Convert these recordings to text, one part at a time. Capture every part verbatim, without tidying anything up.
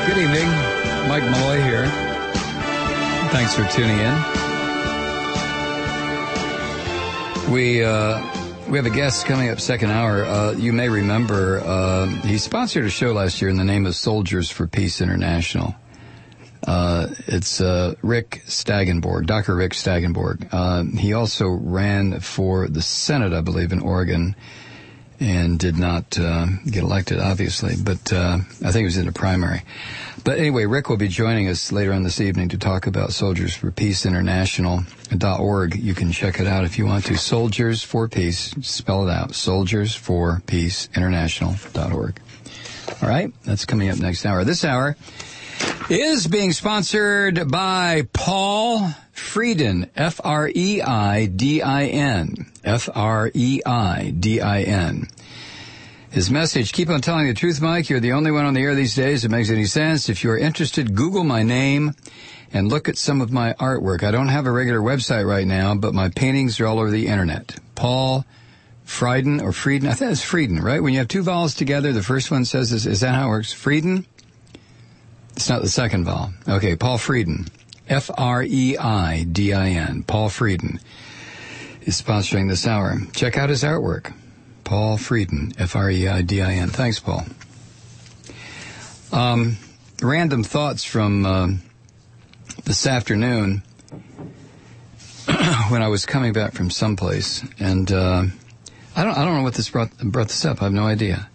Good evening. Mike Malloy here. Thanks for tuning in. We uh, we have a guest coming up second hour. Uh, you may remember uh, he sponsored a show last year in the name of Soldiers for Peace International. Uh, it's uh, Rick Stagenborg, Doctor Rick Stagenborg. Uh, he also ran for the Senate, I believe, in Oregon, and did not uh, get elected, obviously, but uh, I think he was in a primary. But anyway, Rick will be joining us later on this evening to talk about Soldiers for Peace International dot org. You can check it out if you want to. Soldiers for Peace, spell it out, Soldiers for Peace International dot org. All right, that's coming up next hour. This hour is being sponsored by Paul Frieden, F R E I D I N, F R E I D I N. His message, keep on telling the truth, Mike. You're the only one on the air these days that makes any sense. If you're interested, Google my name and look at some of my artwork. I don't have a regular website right now, but my paintings are all over the internet. Paul Frieden, or Frieden, I think it's Frieden, right? When you have two vowels together, the first one says, is, is that how it works? Frieden? It's not the second vowel. Okay, Paul Frieden, F R E I D I N. Paul Frieden is sponsoring this hour. Check out his artwork. Paul Frieden, F R E I D I N. Thanks, Paul. Um, random thoughts from uh, this afternoon when I was coming back from someplace, and uh, I don't I don't know what this brought brought this up. I have no idea.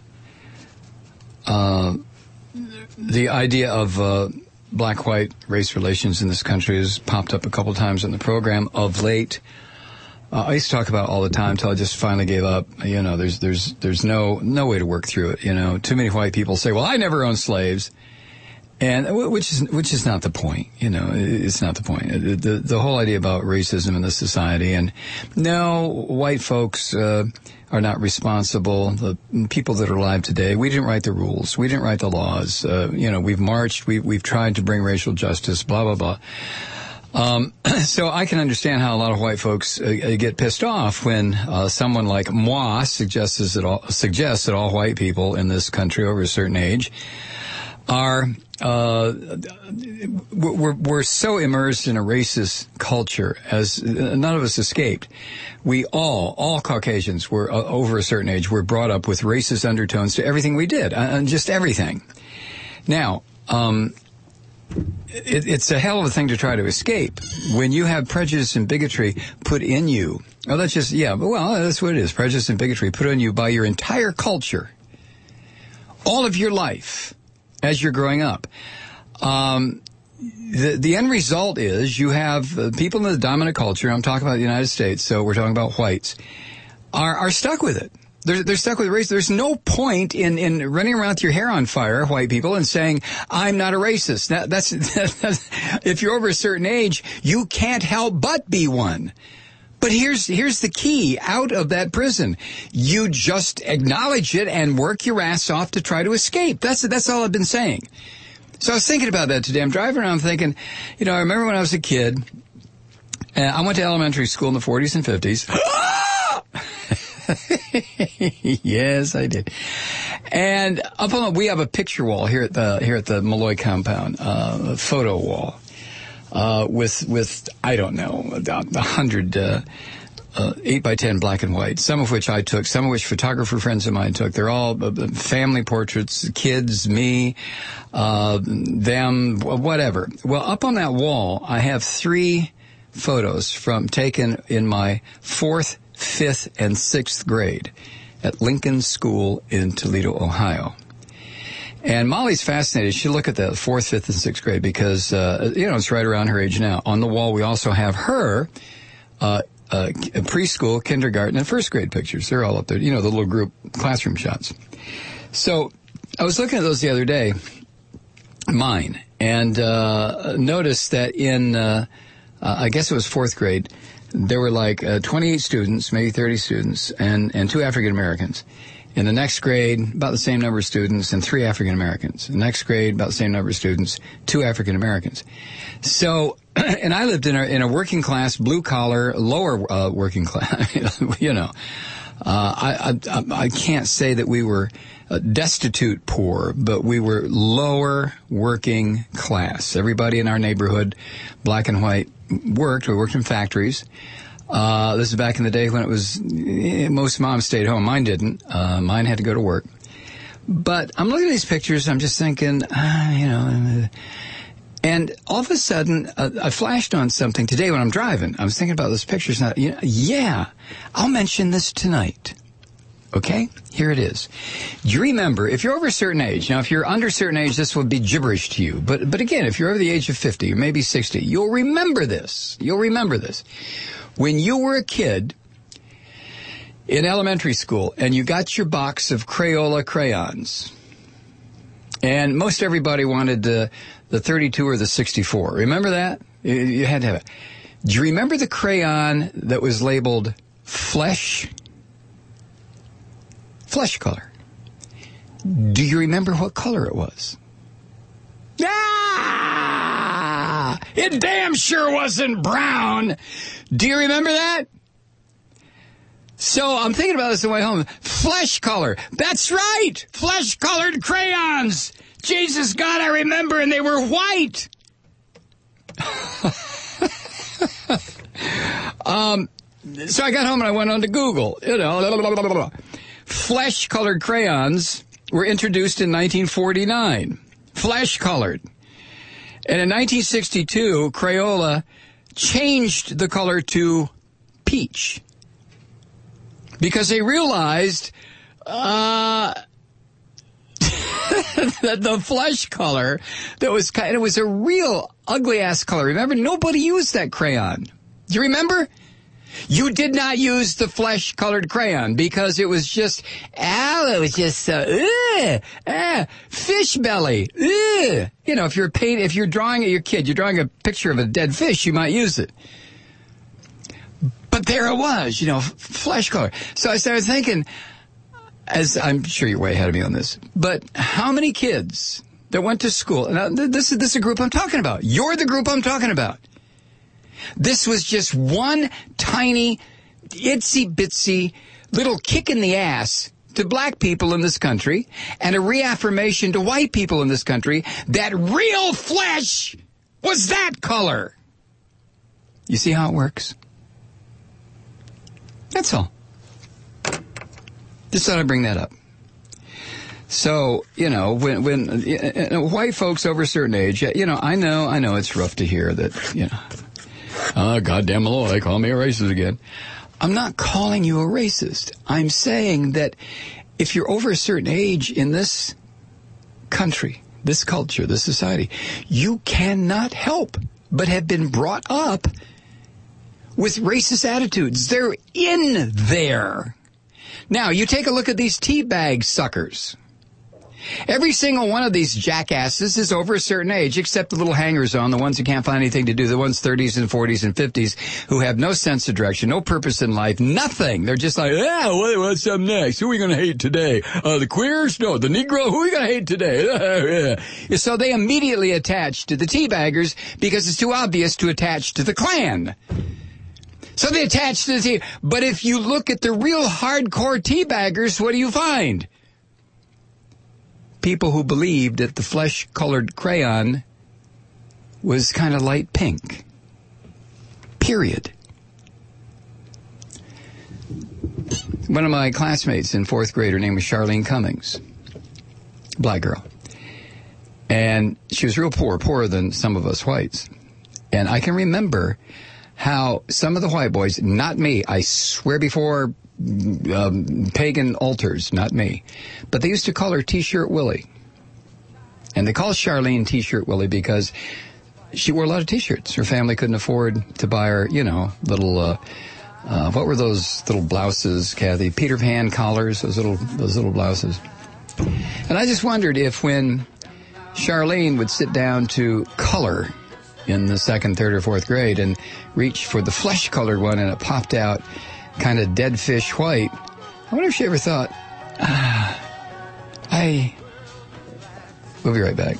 Uh. The idea of uh, black-white race relations in this country has popped up a couple times in the program of late. Uh, I used to talk about it all the time until I just finally gave up. You know, there's there's there's no no way to work through it. You know, too many white people say, "Well, I never owned slaves," and which is which is not the point. You know, it's not the point. The the, the whole idea about racism in this society, and no, white folks Uh, are not responsible. The people that are alive today, we didn't write the rules. We didn't write the laws. Uh, you know, we've marched. We, we've tried to bring racial justice, blah, blah, blah. Um, so I can understand how a lot of white folks uh, get pissed off when uh, someone like moi suggests that, all, suggests that all white people in this country over a certain age are uh we're we're so immersed in a racist culture, as none of us escaped. We all all Caucasians were uh, over a certain age were brought up with racist undertones to everything we did, and just everything. Now, um it, it's a hell of a thing to try to escape when you have prejudice and bigotry put in you. Oh, that's just yeah, but well, that's what it is. Prejudice and bigotry put on you by your entire culture, all of your life. As you're growing up, um, the the end result is you have uh, people in the dominant culture. I'm talking about the United States, so we're talking about whites. Are are stuck with it. They're they're stuck with race. There's no point in in running around with your hair on fire, white people, and saying I'm not a racist. That, that's, that, that's if you're over a certain age, you can't help but be one. But here's here's the key out of that prison. You just acknowledge it and work your ass off to try to escape. That's that's all I've been saying. So I was thinking about that today. I'm driving around thinking, you know, I remember when I was a kid, and I went to elementary school in the forties and fifties. Yes, I did. And up on the, we have a picture wall here at the here at the Malloy compound, uh, a photo wall. Uh, with, with, I don't know, a hundred, uh, uh, eight by ten black and white, some of which I took, some of which photographer friends of mine took. They're all uh, family portraits, kids, me, uh, them, whatever. Well, up on that wall, I have three photos from taken in my fourth, fifth, and sixth grade at Lincoln School in Toledo, Ohio. And Molly's fascinated. She look at the fourth, fifth, and sixth grade because, uh, you know, it's right around her age now. On the wall, we also have her, uh, uh, preschool, kindergarten, and first grade pictures. They're all up there. You know, the little group classroom shots. So I was looking at those the other day, mine, and, uh, noticed that in, uh, uh, I guess it was fourth grade, there were like, uh, twenty-eight students, maybe thirty students, and, and two African Americans. In the next grade, about the same number of students, and three African Americans. The next grade, about the same number of students, two African Americans. So, and I lived in a in a working class, blue collar, lower uh, working class, you know, Uh, I, I, I can't say that we were uh, destitute poor, but we were lower working class. Everybody in our neighborhood, black and white, worked. We worked in factories. Uh, this is back in the day when it was, most moms stayed home. Mine didn't. Uh, mine had to go to work. But I'm looking at these pictures, I'm just thinking, ah, you know, and all of a sudden, uh, I flashed on something today when I'm driving. I was thinking about those pictures. And I, you know, yeah, I'll mention this tonight. Okay? Here it is. Do you remember, if you're over a certain age, now if you're under a certain age, this will be gibberish to you. But, but again, if you're over the age of fifty or maybe sixty, you'll remember this. You'll remember this. When you were a kid in elementary school and you got your box of Crayola crayons, and most everybody wanted the, the thirty-two or the sixty-four. Remember that? You, you had to have it. Do you remember the crayon that was labeled flesh? Flesh color. Do you remember what color it was? Ah! It damn sure wasn't brown. Do you remember that? So I'm thinking about this on the way home. Flesh color. That's right. Flesh colored crayons. Jesus God, I remember, and they were white. um, so I got home and I went on to Google. You know, blah, blah, blah, blah. Flesh colored crayons were introduced in nineteen forty-nine. Flesh colored. And in nineteen sixty-two, Crayola changed the color to peach. Because they realized uh, that the flesh color that was kind of was a real ugly ass color. Remember, nobody used that crayon. Do you remember? You did not use the flesh colored crayon because it was just, oh, it was just uh, ugh, uh, fish belly. Ugh. You know, if you're paint, if you're drawing at your kid, you're drawing a picture of a dead fish, you might use it. But there it was, you know, f- flesh color. So I started thinking, as I'm sure you're way ahead of me on this, but how many kids that went to school, now this is, this is a group I'm talking about. You're the group I'm talking about. This was just one tiny, itsy-bitsy little kick in the ass to black people in this country and a reaffirmation to white people in this country that real flesh was that color. You see how it works? That's all. Just thought I'd bring that up. So, you know, when, when uh, white folks over a certain age, you know, I know, I know it's rough to hear that, you know, oh, goddamn Malloy, call me a racist again. I'm not calling you a racist. I'm saying that if you're over a certain age in this country, this culture, this society, you cannot help but have been brought up with racist attitudes. They're in there. Now, you take a look at these teabag suckers. Every single one of these jackasses is over a certain age, except the little hangers-on, the ones who can't find anything to do, the ones thirties and forties and fifties who have no sense of direction, no purpose in life, nothing. They're just like, ah, what's up next? Who are we going to hate today? Uh, the queers? No, the Negro? Who are we going to hate today? So they immediately attach to the teabaggers because it's too obvious to attach to the Klan. So they attach to the tea. But if you look at the real hardcore teabaggers, what do you find? People who believed that the flesh-colored crayon was kind of light pink. Period. One of my classmates in fourth grade, her name was Charlene Cummings. Black girl. And she was real poor, poorer than some of us whites. And I can remember how some of the white boys, not me, I swear before um, pagan altars, not me, but they used to call her T-shirt Willie. And they called Charlene T-shirt Willie because she wore a lot of T-shirts. Her family couldn't afford to buy her, you know, little, uh, uh, what were those little blouses, Kathy? Peter Pan collars, those little, those little blouses. And I just wondered if when Charlene would sit down to color in the second, third, or fourth grade and reach for the flesh-colored one and it popped out kind of dead fish white, I wonder if she ever thought, ah, I... We'll be right back.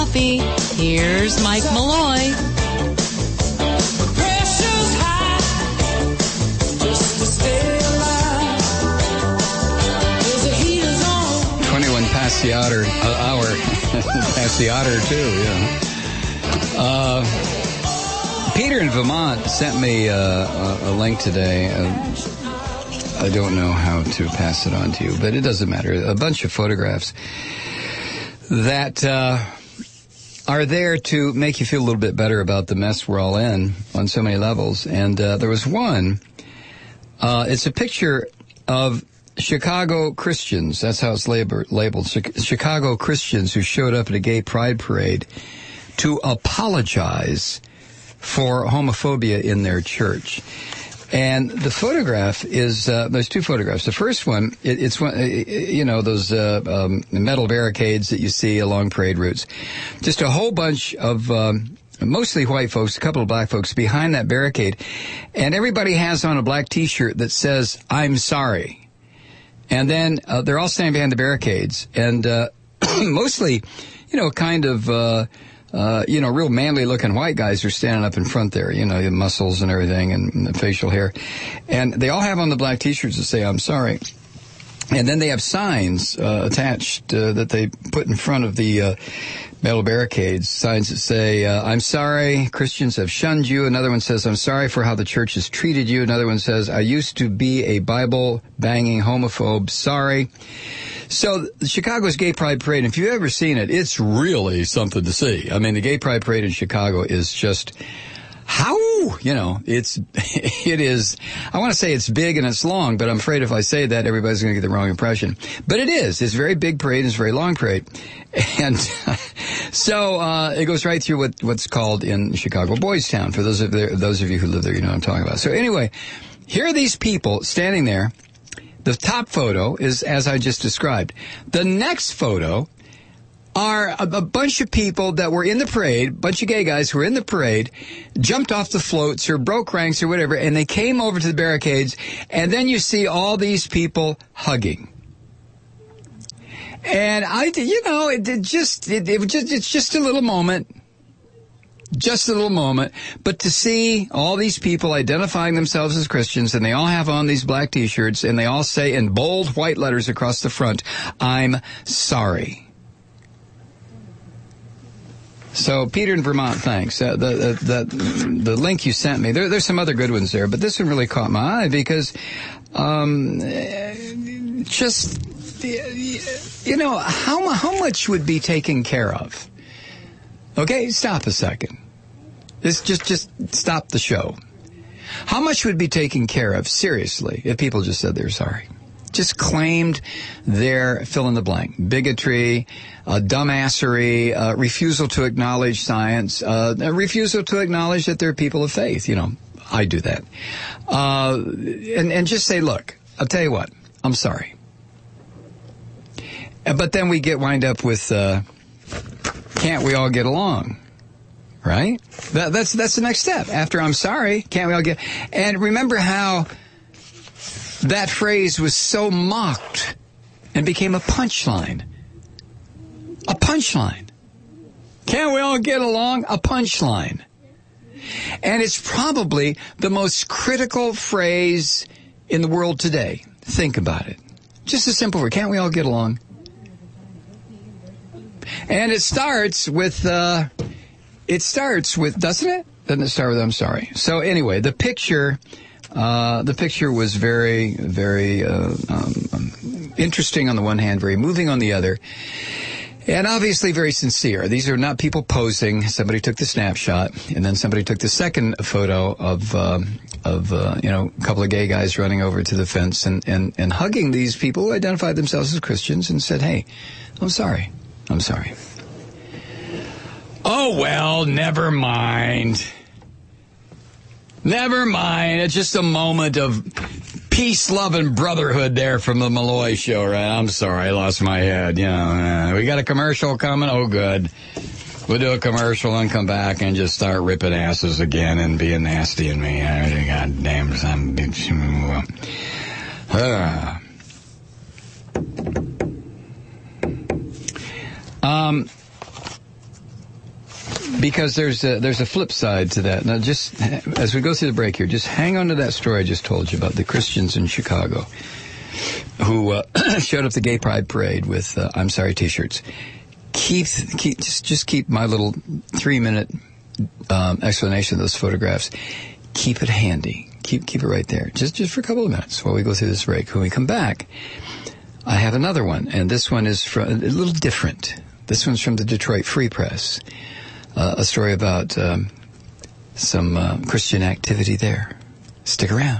coffee, here's Mike Malloy. Pressure's high, just to stay alive. There's a heater's on. twenty-one past the outer, uh, hour. Past the outer, too, yeah. Uh, Peter in Vermont sent me uh, a, a link today. Uh, I don't know how to pass it on to you, but it doesn't matter. A bunch of photographs that uh, are there to make you feel a little bit better about the mess we're all in on so many levels. And uh, there was one. Uh, it's a picture of Chicago Christians. That's how it's labeled. labeled. Chicago Christians who showed up at a gay pride parade to apologize for homophobia in their church. And the photograph is, uh, there's two photographs. The first one, it, it's one, you know, those uh, um, metal barricades that you see along parade routes. Just a whole bunch of um, mostly white folks, a couple of black folks behind that barricade. And everybody has on a black T-shirt that says, "I'm sorry." And then uh, they're all standing behind the barricades. And uh, mostly, you know, kind of... Uh, Uh, you know, real manly-looking white guys are standing up in front there, you know, the muscles and everything and, and the facial hair. And they all have on the black T-shirts that say, "I'm sorry." And then they have signs uh, attached uh, that they put in front of the uh, metal barricades, signs that say, uh, "I'm sorry, Christians have shunned you." Another one says, "I'm sorry for how the church has treated you." Another one says, "I used to be a Bible-banging homophobe. Sorry." So, Chicago's Gay Pride Parade, if you've ever seen it, it's really something to see. I mean, the Gay Pride Parade in Chicago is just, how, you know, it's, it is, I want to say it's big and it's long, but I'm afraid if I say that, everybody's going to get the wrong impression. But it is. It's a very big parade. It's a very long parade. And so, uh, it goes right through what, what's called in Chicago Boys Town. For those of, the, those of you who live there, you know what I'm talking about. So anyway, here are these people standing there. The top photo is as I just described. The next photo are a, a bunch of people that were in the parade, a bunch of gay guys who were in the parade, jumped off the floats or broke ranks or whatever, and they came over to the barricades, and then you see all these people hugging. And I, you know, it, it just, it, it just, it's just a little moment. Just a little moment, but to see all these people identifying themselves as Christians, and they all have on these black T-shirts, and they all say in bold white letters across the front, "I'm sorry." So, Peter in Vermont, thanks. Uh, the, the, the, the link you sent me, there, there's some other good ones there, but this one really caught my eye because, um, just, you know, how, how much would be taken care of? Okay, stop a second. This just just stop the show. How much would be taken care of, seriously, if people just said they're sorry? Just claimed their fill in the blank. Bigotry, uh, dumbassery, uh, refusal to acknowledge science, uh, refusal to acknowledge that they're people of faith. You know, I do that. Uh, and, and just say, look, I'll tell you what, I'm sorry. But then we get wind up with... Uh, Can't we all get along? Right? That, that's that's the next step. After "I'm sorry, can't we all get..." And remember how that phrase was so mocked and became a punchline. A punchline. Can't we all get along? A punchline. And it's probably the most critical phrase in the world today. Think about it. Just a simple word. Can't we all get along? And it starts with, uh, it starts with, doesn't it? Doesn't it start with "I'm sorry"? So anyway, the picture, uh, the picture was very, very, uh, um, interesting on the one hand, very moving on the other. And obviously very sincere. These are not people posing. Somebody took the snapshot, and then somebody took the second photo of, um, of, uh, you know, a couple of gay guys running over to the fence and, and, and hugging these people who identified themselves as Christians and said, "Hey, I'm sorry. I'm sorry." Oh, well, never mind. Never mind. It's just a moment of peace, love, and brotherhood there from the Malloy Show, right? I'm sorry, I lost my head. You know, uh, we got a commercial coming. Oh, good. We'll do a commercial and come back and just start ripping asses again and being nasty and me. God damn, some bitch. Uh. Um, Because there's a, there's a flip side to that. Now, just as we go through the break here, just hang on to that story I just told you about the Christians in Chicago who uh, showed up the Gay Pride Parade with uh, I'm Sorry T-shirts. Keep, keep just, just keep my little three-minute um, explanation of those photographs. Keep it handy. Keep keep it right there, just just for a couple of minutes while we go through this break. When we come back, I have another one, and this one is from, a little different. This one's from the Detroit Free Press, uh, a story about um, some uh, Christian activity there. Stick around.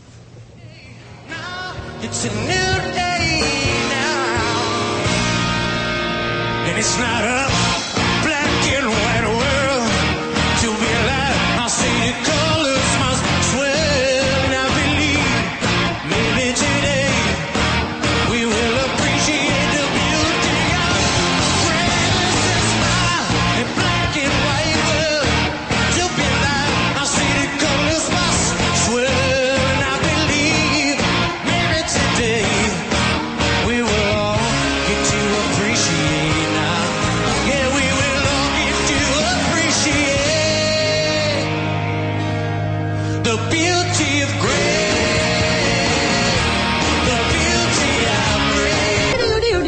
It's a new day now, and it's not a black and white world to be alive. I'll say the colors must swell, and I believe maybe today we will appreciate the beauty of grace and smile and black and white world to be alive. I'll say the colors must swell. We will all get to appreciate now. Yeah, we will all get to appreciate the beauty of grace. The beauty of grace.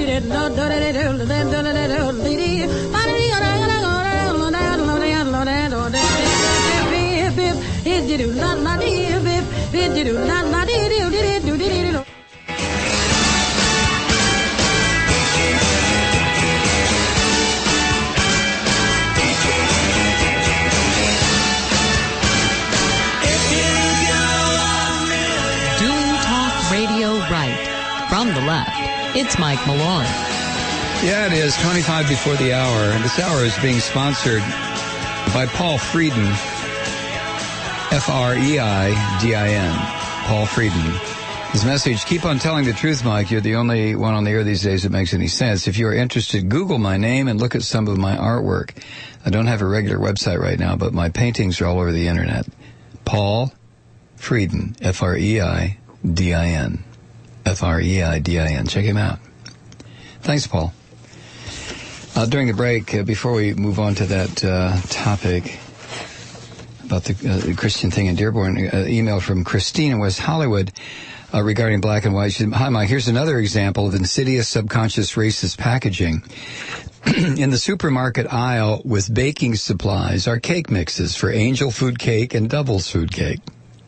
From the left, it's Mike Malloy. Yeah, it is twenty-five before the hour, and this hour is being sponsored by Paul Frieden, F R E I D I N, Paul Frieden. His message, keep on telling the truth, Mike. You're the only one on the air these days that makes any sense. If you are interested, Google my name and look at some of my artwork. I don't have a regular website right now, but my paintings are all over the internet. Paul Frieden, F R E I D I N. F R E I D I N. Check him out. Thanks, Paul. Uh, during the break, uh, before we move on to that uh, topic about the, uh, the Christian thing in Dearborn, uh, email from Christine in West Hollywood uh, regarding black and white. She said, hi, Mike, here's another example of insidious subconscious racist packaging. In the supermarket aisle with baking supplies are cake mixes for angel food cake and doubles food cake.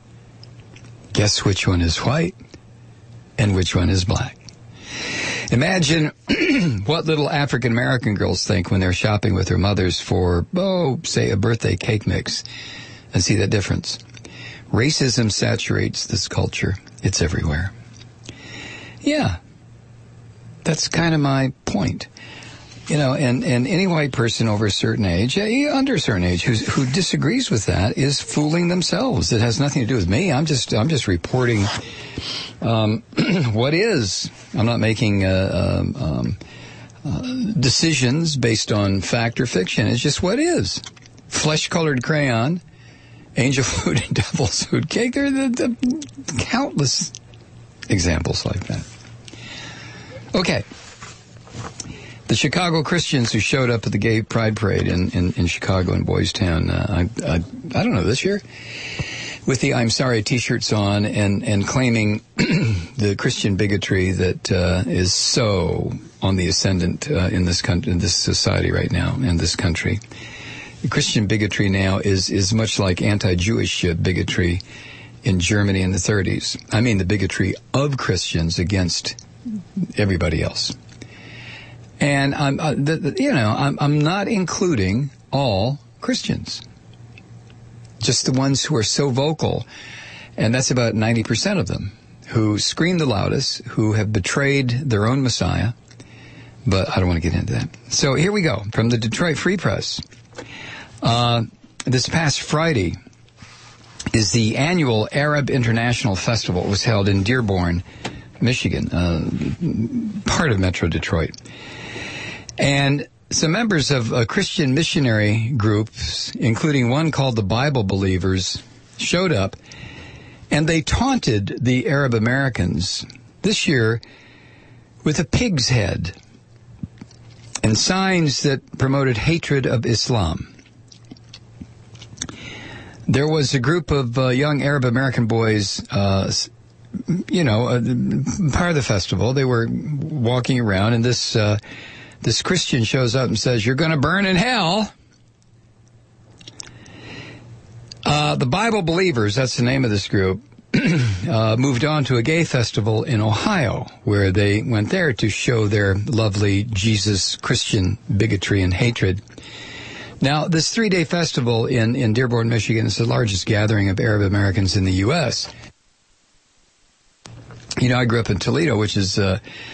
Guess which one is white? And which one is black? Imagine what little African-American girls think when they're shopping with their mothers for, oh, say, a birthday cake mix, and see that difference. Racism saturates this culture. It's everywhere. Yeah, that's kind of my point. You know, and, and any white person over a certain age, yeah, under a certain age, who's, who disagrees with that is fooling themselves. It has nothing to do with me. I'm just, I'm just reporting um, what is. I'm not making uh, um, um, uh, decisions based on fact or fiction. It's just what is. Flesh-colored crayon, angel food, and devil's food cake. There are the, the countless examples like that. Okay. The Chicago Christians who showed up at the Gay Pride Parade in, in, in Chicago in Boys Town, uh, I, I, I don't know, this year, with the I'm Sorry T-shirts on and, and claiming the Christian bigotry that uh, is so on the ascendant uh, in this country, in this society right now, in this country. The Christian bigotry now is, is much like anti-Jewish bigotry in Germany in the thirties. I mean the bigotry of Christians against everybody else. And I'm, uh, the, the, you know, I'm, I'm not including all Christians, just the ones who are so vocal, and that's about ninety percent of them, who scream the loudest, who have betrayed their own Messiah. But I don't want to get into that. So here we go from the Detroit Free Press. Uh, this past Friday is the annual Arab International Festival. It was held in Dearborn, Michigan, uh, part of Metro Detroit. And some members of uh, Christian missionary groups, including one called the Bible Believers, showed up, and they taunted the Arab Americans this year with a pig's head and signs that promoted hatred of Islam. there was a group of uh, young Arab American boys, uh, you know, uh, part of the festival. They were walking around, and this uh, this Christian shows up and says, "You're going to burn in hell." Uh, the Bible Believers, that's the name of this group, uh, moved on to a gay festival in Ohio, where they went there to show their lovely Jesus Christian bigotry and hatred. Now, this three-day festival in, in Dearborn, Michigan is the largest gathering of Arab Americans in the U S You know, I grew up in Toledo, which is, uh,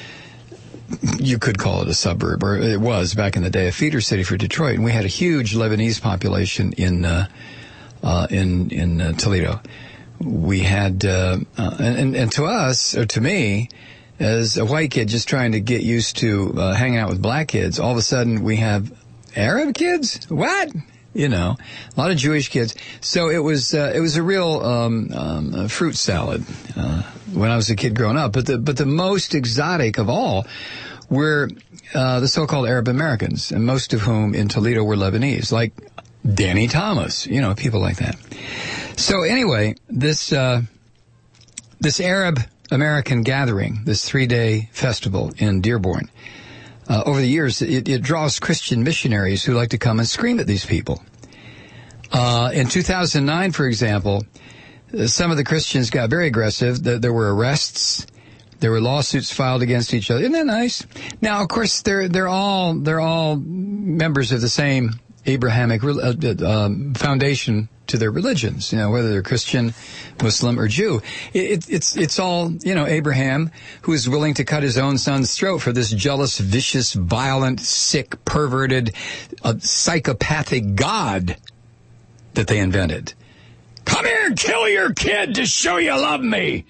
you could call it a suburb, or it was back in the day, a feeder city for Detroit, and we had a huge Lebanese population in uh, uh, in in uh, Toledo. We had, uh, uh, and, and to us, or to me, as a white kid just trying to get used to uh, hanging out with black kids, all of a sudden we have Arab kids? What? You know, a lot of Jewish kids. So it was uh, it was a real um, um, a fruit salad uh, when I was a kid growing up. But the but the most exotic of all were uh, the so-called Arab Americans, and most of whom in Toledo were Lebanese, like Danny Thomas, you know, people like that. So anyway, this uh, this Arab American gathering, this three-day festival in Dearborn, uh, over the years, it, it draws Christian missionaries who like to come and scream at these people. Uh, in two thousand nine, for example, some of the Christians got very aggressive. There were arrests. There were lawsuits filed against each other. Isn't that nice? Now, of course, they're they're all they're all members of the same Abrahamic uh, um, foundation to their religions, you know, whether they're Christian, Muslim, or Jew. It, it, it's it's all, you know, Abraham, who is willing to cut his own son's throat for this jealous, vicious, violent, sick, perverted, uh, psychopathic God that they invented. Come here and kill your kid to show you love me.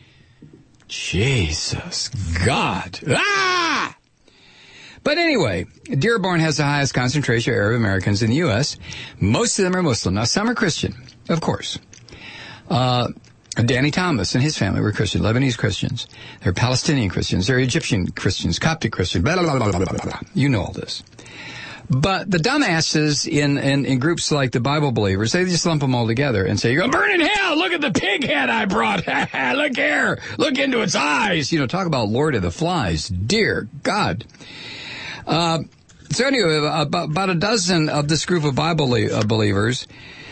Jesus, God. Ah! But anyway, Dearborn has the highest concentration of Arab Americans in the U S Most of them are Muslim. Now, some are Christian, of course. Uh, Danny Thomas and his family were Christian, Lebanese Christians. They're Palestinian Christians. They're Egyptian Christians, Coptic Christians, blah, blah, blah, blah, blah, blah. You know all this. But the dumbasses in, in, in groups like the Bible Believers, they just lump them all together and say, you're going to burn in hell. Look at the pig head I brought. Look here. Look into its eyes. You know, talk about Lord of the Flies. Dear God. Uh, so anyway, about, about a dozen of this group of Bible uh, believers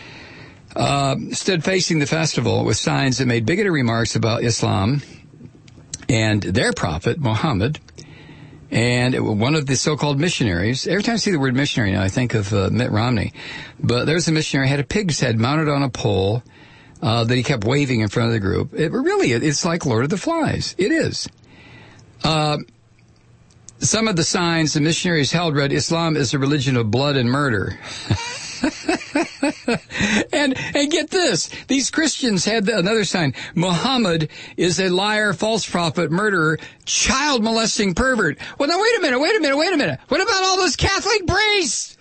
uh, stood facing the festival with signs that made bigoted remarks about Islam and their prophet, Muhammad, and one of the so-called missionaries. Every time I see the word missionary now, I think of uh, Mitt Romney. But there's a missionary, had a pig's head mounted on a pole uh, that he kept waving in front of the group. It really, it's like Lord of the Flies. It is. Uh, Some of the signs the missionaries held read, Islam is a religion of blood and murder. and and get this, these Christians had another sign, Muhammad is a liar, false prophet, murderer, child molesting pervert. Well, now wait a minute, wait a minute, wait a minute. What about all those Catholic priests?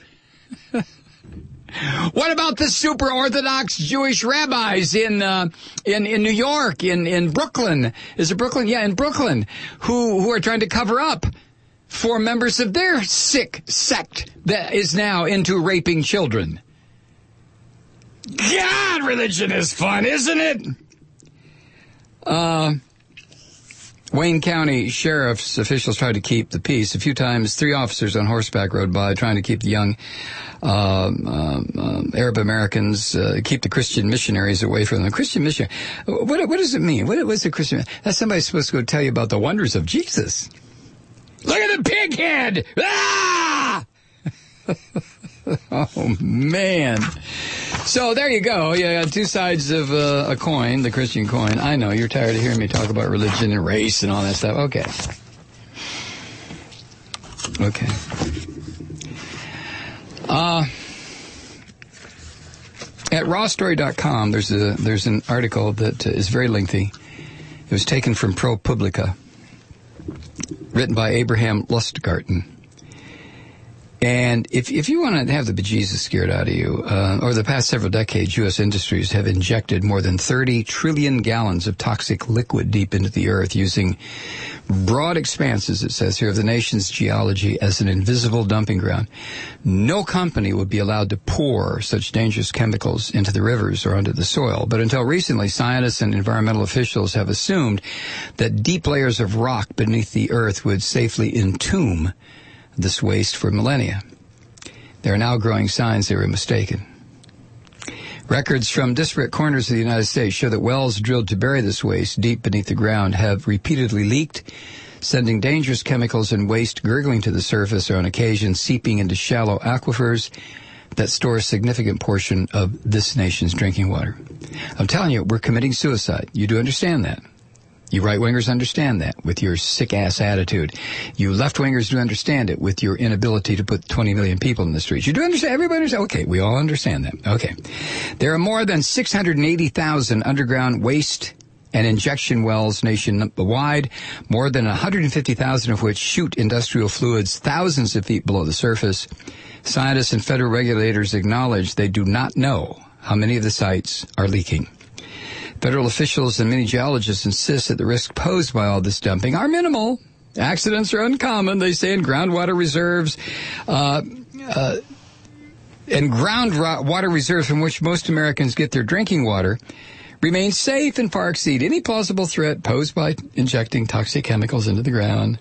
What about the super Orthodox Jewish rabbis in uh, in in New York, in in Brooklyn? Is it Brooklyn? Yeah, in Brooklyn, who who are trying to cover up for members of their sick sect that is now into raping children. God, religion is fun, isn't it? Uh, Wayne County Sheriff's officials tried to keep the peace. A few times, three officers on horseback rode by trying to keep the young uh, um, um, Arab Americans, uh, keep the Christian missionaries away from them. Christian missionary, what, what does it mean? What, what's a Christian? That's somebody supposed to go tell you about the wonders of Jesus. Look at the pig head! Ah! Oh, man. So there you go. Yeah, two sides of uh, a coin, the Christian coin. I know, you're tired of hearing me talk about religion and race and all that stuff. Okay. Okay. Uh, at raw story dot com, there's a there's an article that is very lengthy. It was taken from ProPublica, written by Abraham Lustgarten. And if if you want to have the bejesus scared out of you, uh, over the past several decades, U S industries have injected more than thirty trillion gallons of toxic liquid deep into the earth using broad expanses, it says here, of the nation's geology as an invisible dumping ground. No company would be allowed to pour such dangerous chemicals into the rivers or onto the soil. But until recently, scientists and environmental officials have assumed that deep layers of rock beneath the earth would safely entomb this waste for millennia. There are now growing signs they were mistaken. Records from disparate corners of the United States show that wells drilled to bury this waste deep beneath the ground have repeatedly leaked, sending dangerous chemicals and waste gurgling to the surface or on occasion seeping into shallow aquifers that store a significant portion of this nation's drinking water. I'm telling you, we're committing suicide. You do understand that. You right-wingers understand that with your sick-ass attitude. You left-wingers do understand it with your inability to put twenty million people in the streets. You do understand? Everybody understand? Okay, we all understand that. Okay. There are more than six hundred eighty thousand underground waste and injection wells nationwide, more than one hundred fifty thousand of which shoot industrial fluids thousands of feet below the surface. Scientists and federal regulators acknowledge they do not know how many of the sites are leaking. Federal officials and many geologists insist that the risks posed by all this dumping are minimal. Accidents are uncommon, they say, in groundwater reserves, uh, uh, and groundwater reserves from which most Americans get their drinking water remain safe and far exceed any plausible threat posed by injecting toxic chemicals into the ground.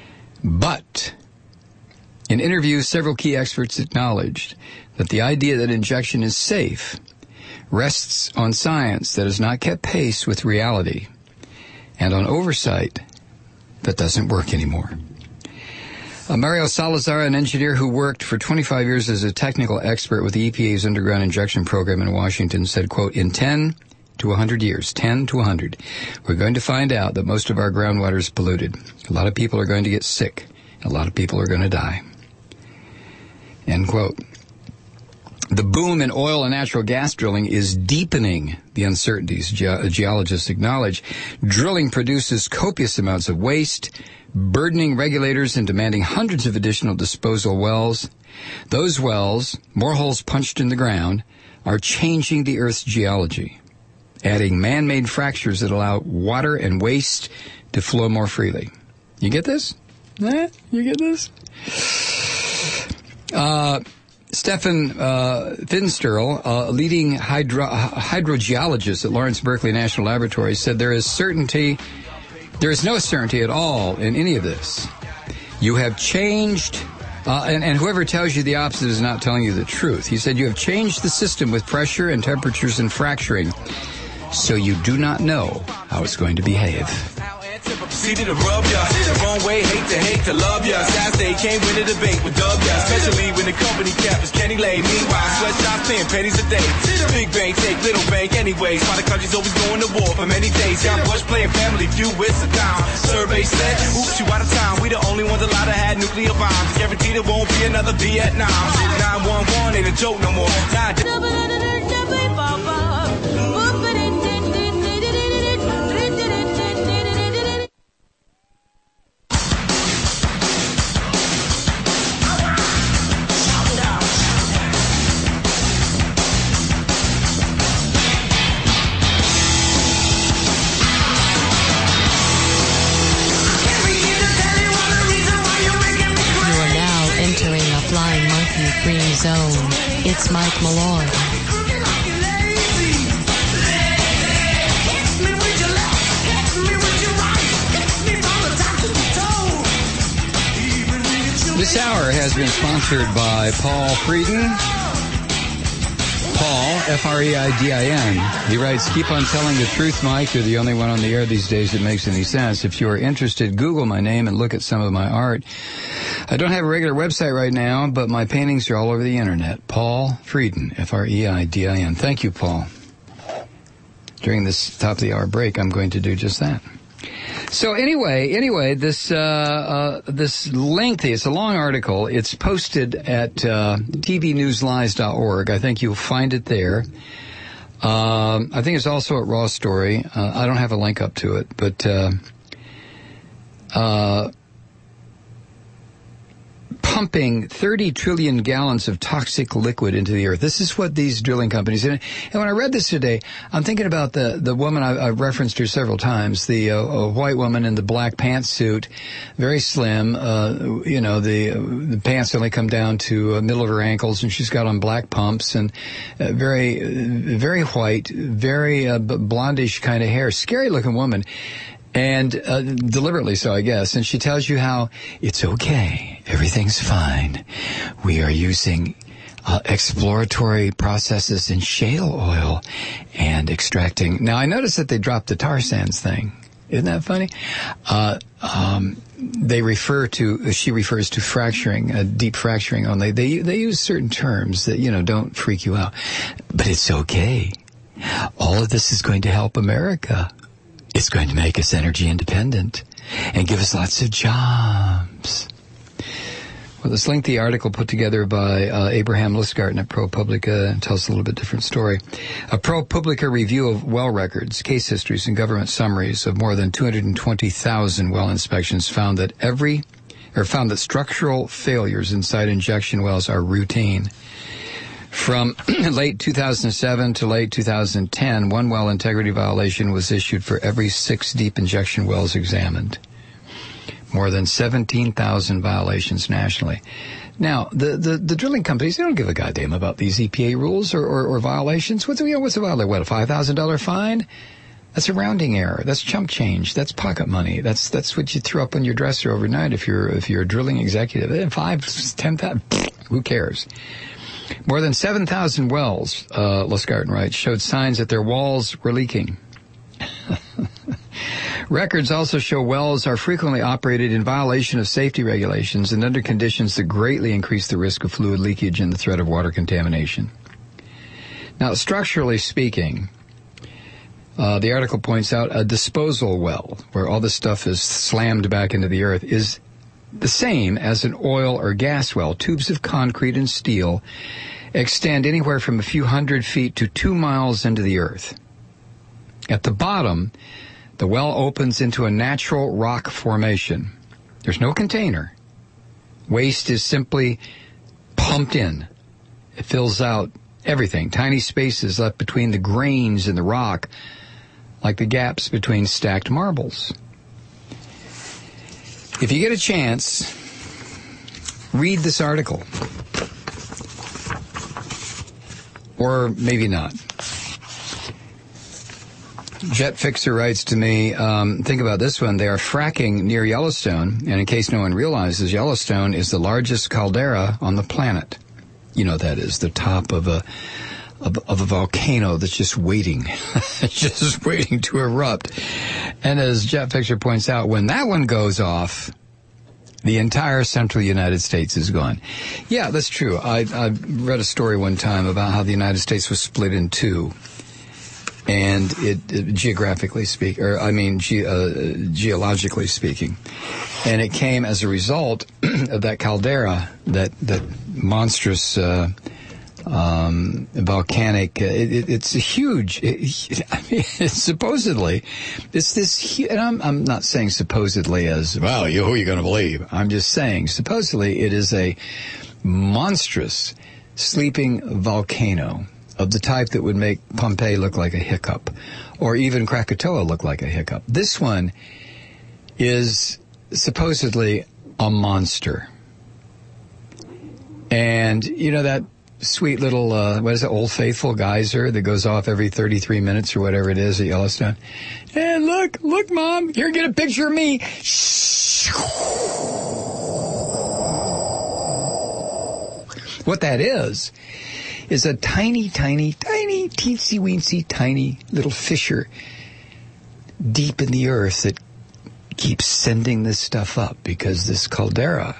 But in interviews, several key experts acknowledged that the idea that injection is safe rests on science that has not kept pace with reality and on oversight that doesn't work anymore. Uh, Mario Salazar, an engineer who worked for twenty-five years as a technical expert with the E P A's underground injection program in Washington, said, quote, in ten to one hundred years, ten to one hundred, we're going to find out that most of our groundwater is polluted. A lot of people are going to get sick. A lot of people are going to die. End quote. The boom in oil and natural gas drilling is deepening the uncertainties, ge- geologists acknowledge. Drilling produces copious amounts of waste, burdening regulators and demanding hundreds of additional disposal wells. Those wells, more holes punched in the ground, are changing the Earth's geology, adding man-made fractures that allow water and waste to flow more freely. You get this? Eh? You get this? Uh... Stefan uh, Finsterl, a uh, leading hydro- hydrogeologist at Lawrence Berkeley National Laboratory, said there is certainty, there is no certainty at all in any of this. You have changed, uh, and, and whoever tells you the opposite is not telling you the truth. He said you have changed the system with pressure and temperatures and fracturing, so you do not know how it's going to behave. Proceeded to rub ya the wrong way, hate to hate to love ya. Sad state can't win a debate with dub ya, especially when the company cap is Kenny Lay. Meanwhile, sweatshops paying pennies a day. Big bank take little bank anyways. Why the country's always going to war for many days. Young Bush playing family feud with Saddam. Survey said, oops, you out of time. We the only ones allowed to have nuclear bombs. Guaranteed it won't be another Vietnam. nine one one ain't a joke no more. Nah, Free zone. It's Mike Malloy. This hour has been sponsored by Paul Frieden. Paul, F R E I D I N. He writes, keep on telling the truth, Mike. You're the only one on the air these days that makes any sense. If you are interested, Google my name and look at some of my art. I don't have a regular website right now, but my paintings are all over the internet. Paul Frieden, F R E I D I N. Thank you, Paul. During this top of the hour break, I'm going to do just that. So anyway, anyway, this uh, uh, this lengthy, it's a long article. It's posted at uh, t v news lies dot org. I think you'll find it there. Um, I think it's also at Raw Story. Uh, I don't have a link up to it, but uh, uh, pumping thirty trillion gallons of toxic liquid into the earth. This is what these drilling companies, and, and when I read this today, I'm thinking about the, the woman, I, I've referenced her several times, the uh, a white woman in the black pantsuit, very slim, uh, you know, the, the pants only come down to the middle of her ankles, and she's got on black pumps, and uh, very, uh, very white, very uh, blondish kind of hair, scary looking woman. And uh, deliberately so, I guess. And she tells you how it's okay. Everything's fine. We are using uh, exploratory processes in shale oil and extracting. Now, I noticed that they dropped the tar sands thing. Isn't that funny? Uh, um, they refer to, she refers to fracturing, uh, deep fracturing only. They, they use certain terms that, you know, don't freak you out. But it's okay. All of this is going to help America. It's going to make us energy independent and give us lots of jobs. Well, this lengthy article put together by uh, Abraham Lisgarten at ProPublica tells a little bit different story. A ProPublica review of well records, case histories, and government summaries of more than two hundred twenty thousand well inspections found that every, or found that structural failures inside injection wells are routine. From late two thousand seven to late two thousand ten, one well integrity violation was issued for every six deep injection wells examined. More than seventeen thousand violations nationally. Now, the, the, the drilling companies, they don't give a goddamn about these E P A rules or, or, or violations. What's, you know, what's a violation? What, a five thousand dollars fine? That's a rounding error. That's chump change. That's pocket money. That's that's what you throw up on your dresser overnight if you're if you're a drilling executive. Five, ten thousand, who cares? More than seven thousand wells, uh, Lisgarten writes, showed signs that their walls were leaking. Records also show wells are frequently operated in violation of safety regulations and under conditions that greatly increase the risk of fluid leakage and the threat of water contamination. Now, structurally speaking, uh, the article points out a disposal well, where all this stuff is slammed back into the earth, is the same as an oil or gas well. Tubes of concrete and steel extend anywhere from a few hundred feet to two miles into the earth. At the bottom, the well opens into a natural rock formation. There's no container. Waste is simply pumped in. It fills out everything. Tiny spaces left between the grains in the rock, like the gaps between stacked marbles. If you get a chance, read this article. Or maybe not. Jet Fixer writes to me, um, think about this one. They are fracking near Yellowstone, and in case no one realizes, Yellowstone is the largest caldera on the planet. You know what that is, the top of a of, of a volcano that's just waiting, just waiting to erupt. And as Jet Fixer points out, when that one goes off, the entire central United States is gone. Yeah, that's true. I, I read a story one time about how the United States was split in two. And it, it geographically speak, or I mean, ge, uh, geologically speaking, and it came as a result of that caldera, that that monstrous uh, um, volcanic. Uh, it, it, it's a huge. It, I mean, it's supposedly, it's this. And I'm I'm not saying supposedly as well. You, who are you going to believe? I'm just saying supposedly it is a monstrous sleeping volcano of the type that would make Pompeii look like a hiccup, or even Krakatoa look like a hiccup. This one is supposedly a monster. And, you know, that sweet little, uh, what is it, Old Faithful geyser that goes off every thirty-three minutes or whatever it is at Yellowstone? And look, look, Mom, here, get a picture of me. What that is, is a tiny, tiny, tiny, teensy-weensy, tiny little fissure deep in the earth that keeps sending this stuff up because this caldera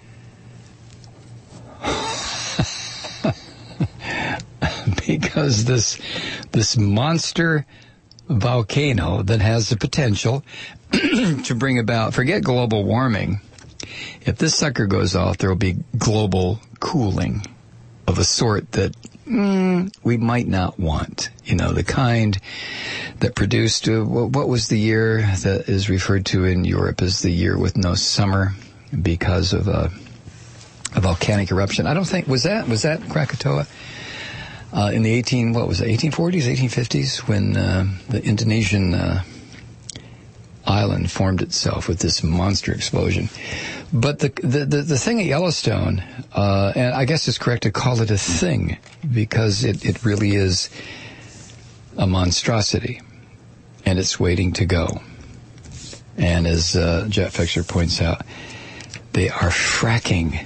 because this this monster volcano that has the potential to bring about, forget global warming, if this sucker goes off, there will be global cooling of a sort that mm, we might not want. You know, the kind that produced, uh, what was the year that is referred to in Europe as the year with no summer because of a, a volcanic eruption. I don't think was that was that Krakatoa uh, in the eighteen what was it eighteen forties, eighteen fifties when uh, the Indonesian uh, island formed itself with this monster explosion. But the the the, the thing at Yellowstone, uh, and I guess it's correct to call it a thing because it, it really is a monstrosity, and it's waiting to go. And as uh, Jet Fixer points out, they are fracking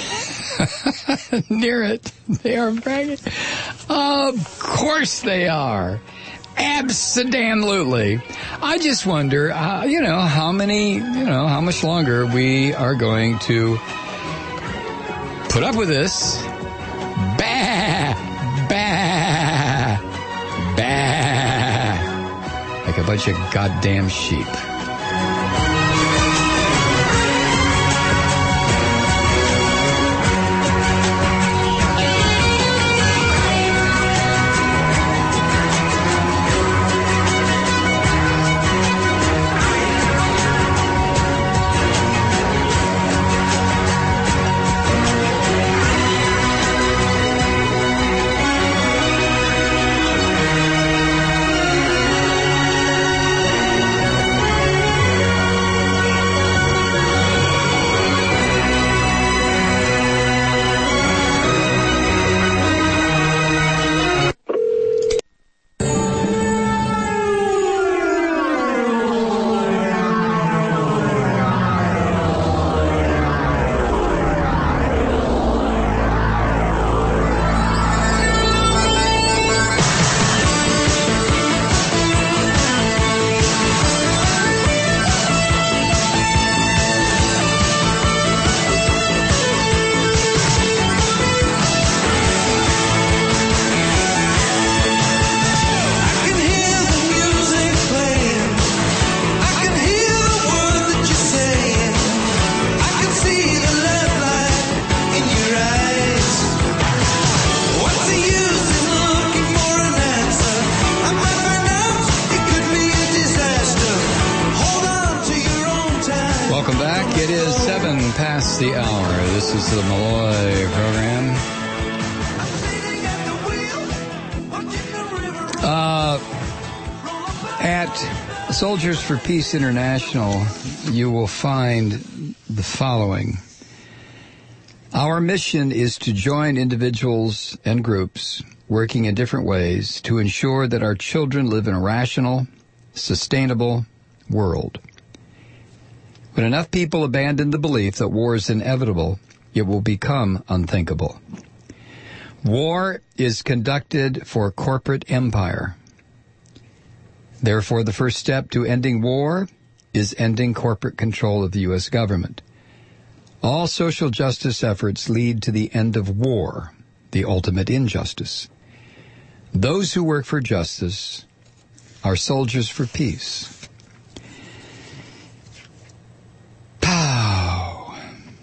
near it. They are fracking. Of course they are. Abso-damn-lutely. I just wonder, uh, you know, how many, you know, how much longer we are going to put up with this. Bah! Bah! Bah! Like a bunch of goddamn sheep. The hour. This is the Malloy program. Uh, at Soldiers for Peace International, you will find the following. Our mission is to join individuals and groups working in different ways to ensure that our children live in a rational, sustainable world. When enough people abandon the belief that war is inevitable, it will become unthinkable. War is conducted for corporate empire. Therefore, the first step to ending war is ending corporate control of the U S government. All social justice efforts lead to the end of war, the ultimate injustice. Those who work for justice are soldiers for peace. Pow!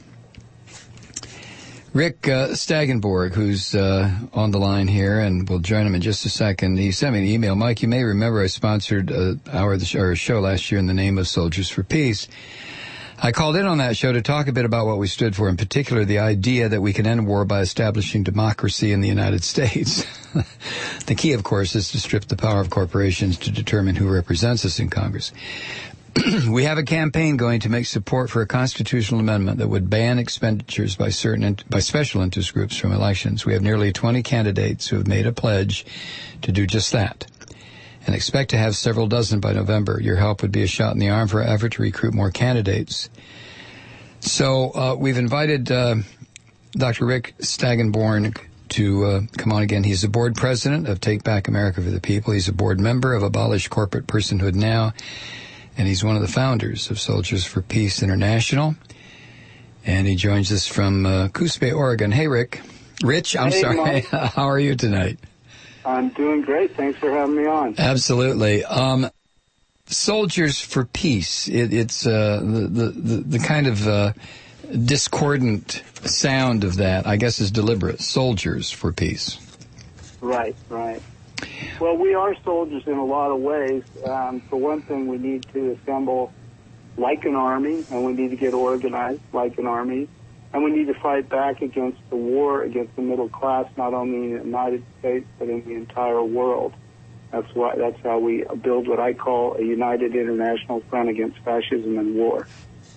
Rick uh, Stagenborg, who's uh, on the line here, and we'll join him in just a second. He sent me an email. Mike, you may remember I sponsored a hour of the show, or a show last year in the name of Soldiers for Peace. I called in on that show to talk a bit about what we stood for, in particular the idea that we can end war by establishing democracy in the United States. The key, of course, is to strip the power of corporations to determine who represents us in Congress. We have a campaign going to make support for a constitutional amendment that would ban expenditures by certain by special interest groups from elections. We have nearly twenty candidates who have made a pledge to do just that, and expect to have several dozen by November. Your help would be a shot in the arm for our effort to recruit more candidates. So uh, we've invited uh, Doctor Rick Stagenborn to uh, come on again. He's the board president of Take Back America for the People. He's a board member of Abolish Corporate Personhood Now, and he's one of the founders of Soldiers for Peace International. And he joins us from uh, Coos Bay, Oregon. Hey, Rick. Rich, I'm hey, sorry. How are you tonight? I'm doing great. Thanks for having me on. Absolutely. Um, Soldiers for Peace. It, it's uh, the, the, the, the kind of uh, discordant sound of that, I guess, is deliberate. Soldiers for Peace. Right, right. Well, we are soldiers in a lot of ways. Um, for one thing, we need to assemble like an army, and we need to get organized like an army. And we need to fight back against the war against the middle class, not only in the United States, but in the entire world. That's why. That's how we build what I call a united international front against fascism and war.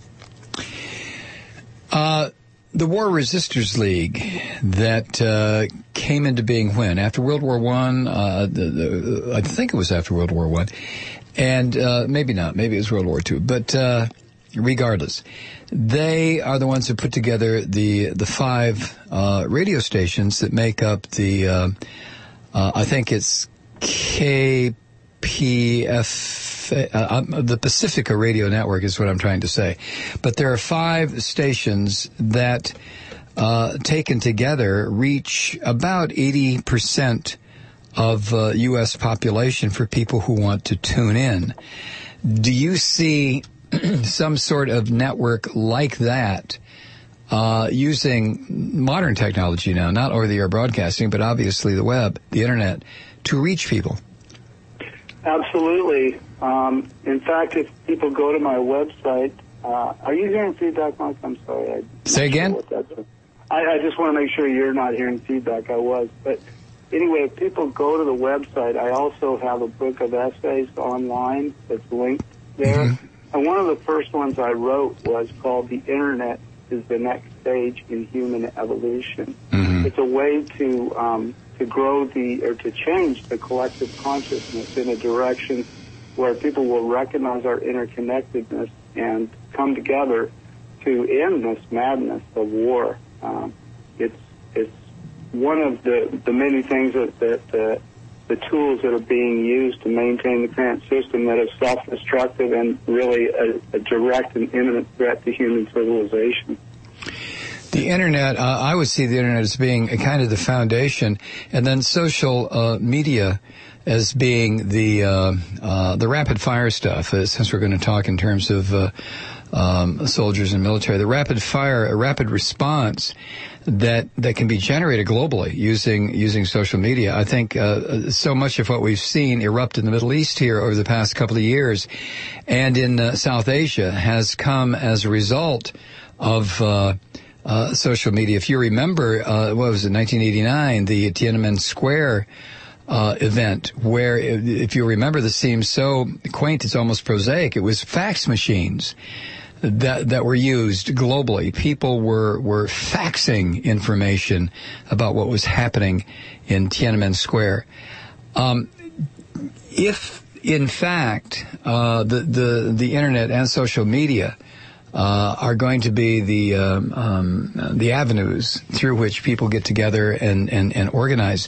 Uh, the War Resisters League that uh, came into being when? After World War One? Uh, the, the, I think it was after World War One. And uh, maybe not. Maybe it was World War Two. But uh, regardless, they are the ones who put together the the five uh, radio stations that make up the, uh, uh, I think it's K P F, uh, the Pacifica Radio Network is what I'm trying to say. But there are five stations that, uh, taken together, reach about eighty percent of uh, U S population for people who want to tune in. Do you see some sort of network like that uh, using modern technology now, not over-the-air broadcasting, but obviously the web, the internet, to reach people? Absolutely. Um, in fact, if people go to my website, uh, are you hearing feedback, Mike? I'm sorry. I'm Say again? Sure what that's. I, I just want to make sure you're not hearing feedback. I was. But anyway, if people go to the website, I also have a book of essays online that's linked there. Mm-hmm. And one of the first ones I wrote was called The Internet is the Next Stage in Human Evolution. Mm-hmm. It's a way to... Um, to grow the, or to change the collective consciousness in a direction where people will recognize our interconnectedness and come together to end this madness of war. Um, it's it's one of the, the many things that, that uh, the tools that are being used to maintain the current system that is self-destructive and really a, a direct and imminent threat to human civilization. The internet, uh, I would see the internet as being a kind of the foundation, and then social uh, media as being the uh, uh, the rapid fire stuff. Uh, since we're going to talk in terms of uh, um, soldiers and military, the rapid fire, a rapid response that that can be generated globally using using social media. I think uh, so much of what we've seen erupt in the Middle East here over the past couple of years, and in uh, South Asia, has come as a result of Uh, Uh, social media. If you remember, uh, what was it, nineteen eighty-nine, the Tiananmen Square uh, event, where, if you remember, this seems so quaint, it's almost prosaic. It was fax machines that that were used globally. People were were faxing information about what was happening in Tiananmen Square. Um, if, in fact, uh, the the the internet and social media Uh, are going to be the um, um, the avenues through which people get together and, and, and organize.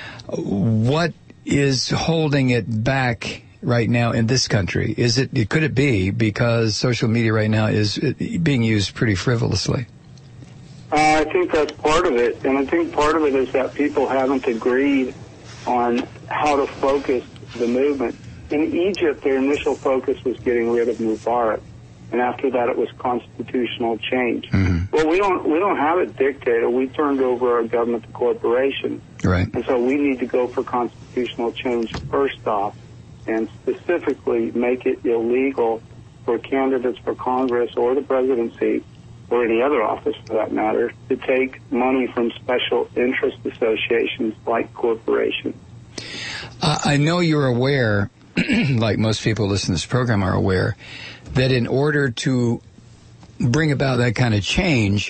What is holding it back right now in this country? Is it could it be because social media right now is being used pretty frivolously? Uh, I think that's part of it, and I think part of it is that people haven't agreed on how to focus the movement. In Egypt, their initial focus was getting rid of Mubarak. And after that, it was constitutional change. Mm-hmm. Well, we don't we don't have a dictator. We turned over our government to corporations, right? And so we need to go for constitutional change first off, and specifically make it illegal for candidates for Congress or the presidency or any other office, for that matter, to take money from special interest associations like corporations. Uh, I know you're aware, like most people listening to this program are aware, that in order to bring about that kind of change,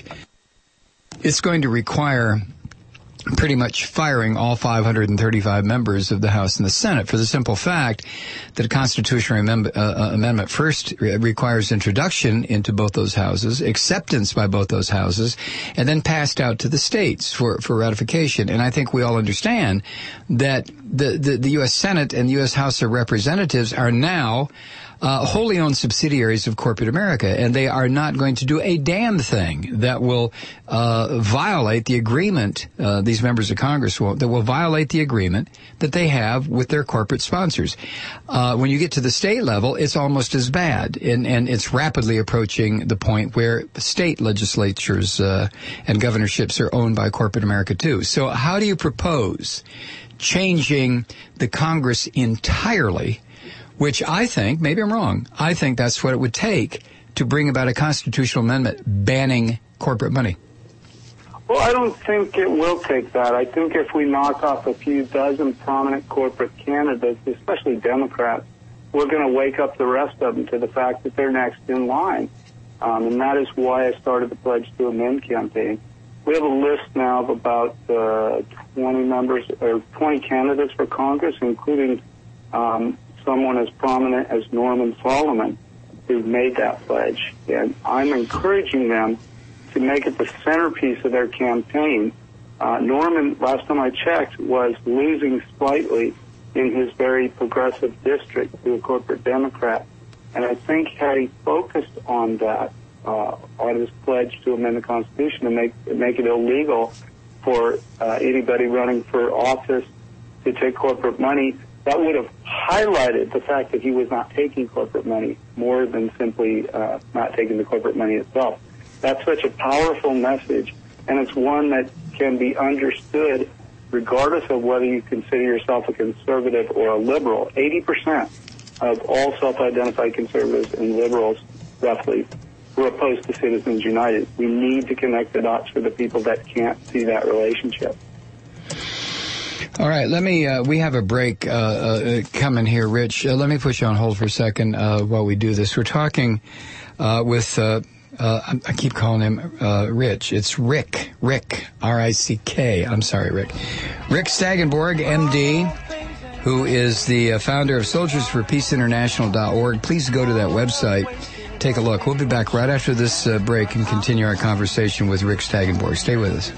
it's going to require pretty much firing all five hundred thirty-five members of the House and the Senate, for the simple fact that a constitutional amem- uh, amendment first re- requires introduction into both those houses, acceptance by both those houses, and then passed out to the states for, for ratification. And I think we all understand that the, the, the U S Senate and the U S House of Representatives are now Uh, wholly owned subsidiaries of corporate America, and they are not going to do a damn thing that will uh, violate the agreement, uh, these members of Congress will, that will violate the agreement that they have with their corporate sponsors. Uh, when you get to the state level, it's almost as bad, and, and it's rapidly approaching the point where state legislatures uh, and governorships are owned by corporate America, too. So how do you propose changing the Congress entirely, which I think, maybe I'm wrong, I think that's what it would take to bring about a constitutional amendment banning corporate money? Well, I don't think it will take that. I think if we knock off a few dozen prominent corporate candidates, especially Democrats, we're going to wake up the rest of them to the fact that they're next in line. Um, and that is why I started the Pledge to Amend campaign. We have a list now of about uh, twenty members or twenty candidates for Congress, including um, someone as prominent as Norman Solomon, who made that pledge. And I'm encouraging them to make it the centerpiece of their campaign. Uh, Norman, last time I checked, was losing slightly in his very progressive district to a corporate Democrat. And I think had he focused on that, uh, on his pledge to amend the Constitution and make, make it illegal for uh, anybody running for office to take corporate money, that would have highlighted the fact that he was not taking corporate money more than simply uh, not taking the corporate money itself. That's such a powerful message, and it's one that can be understood regardless of whether you consider yourself a conservative or a liberal. eighty percent of all self-identified conservatives and liberals, roughly, were opposed to Citizens United. We need to connect the dots for the people that can't see that relationship. All right, let me, uh, we have a break uh, uh, coming here, Rich. Uh, let me put you on hold for a second uh, while we do this. We're talking uh, with, uh, uh, I keep calling him uh, Rich. It's Rick, Rick, R I C K. I'm sorry, Rick. Rick Stagenborg, M D, who is the uh, founder of Soldiers for Peace International dot org. Please go to that website. Take a look. We'll be back right after this uh, break and continue our conversation with Rick Stagenborg. Stay with us.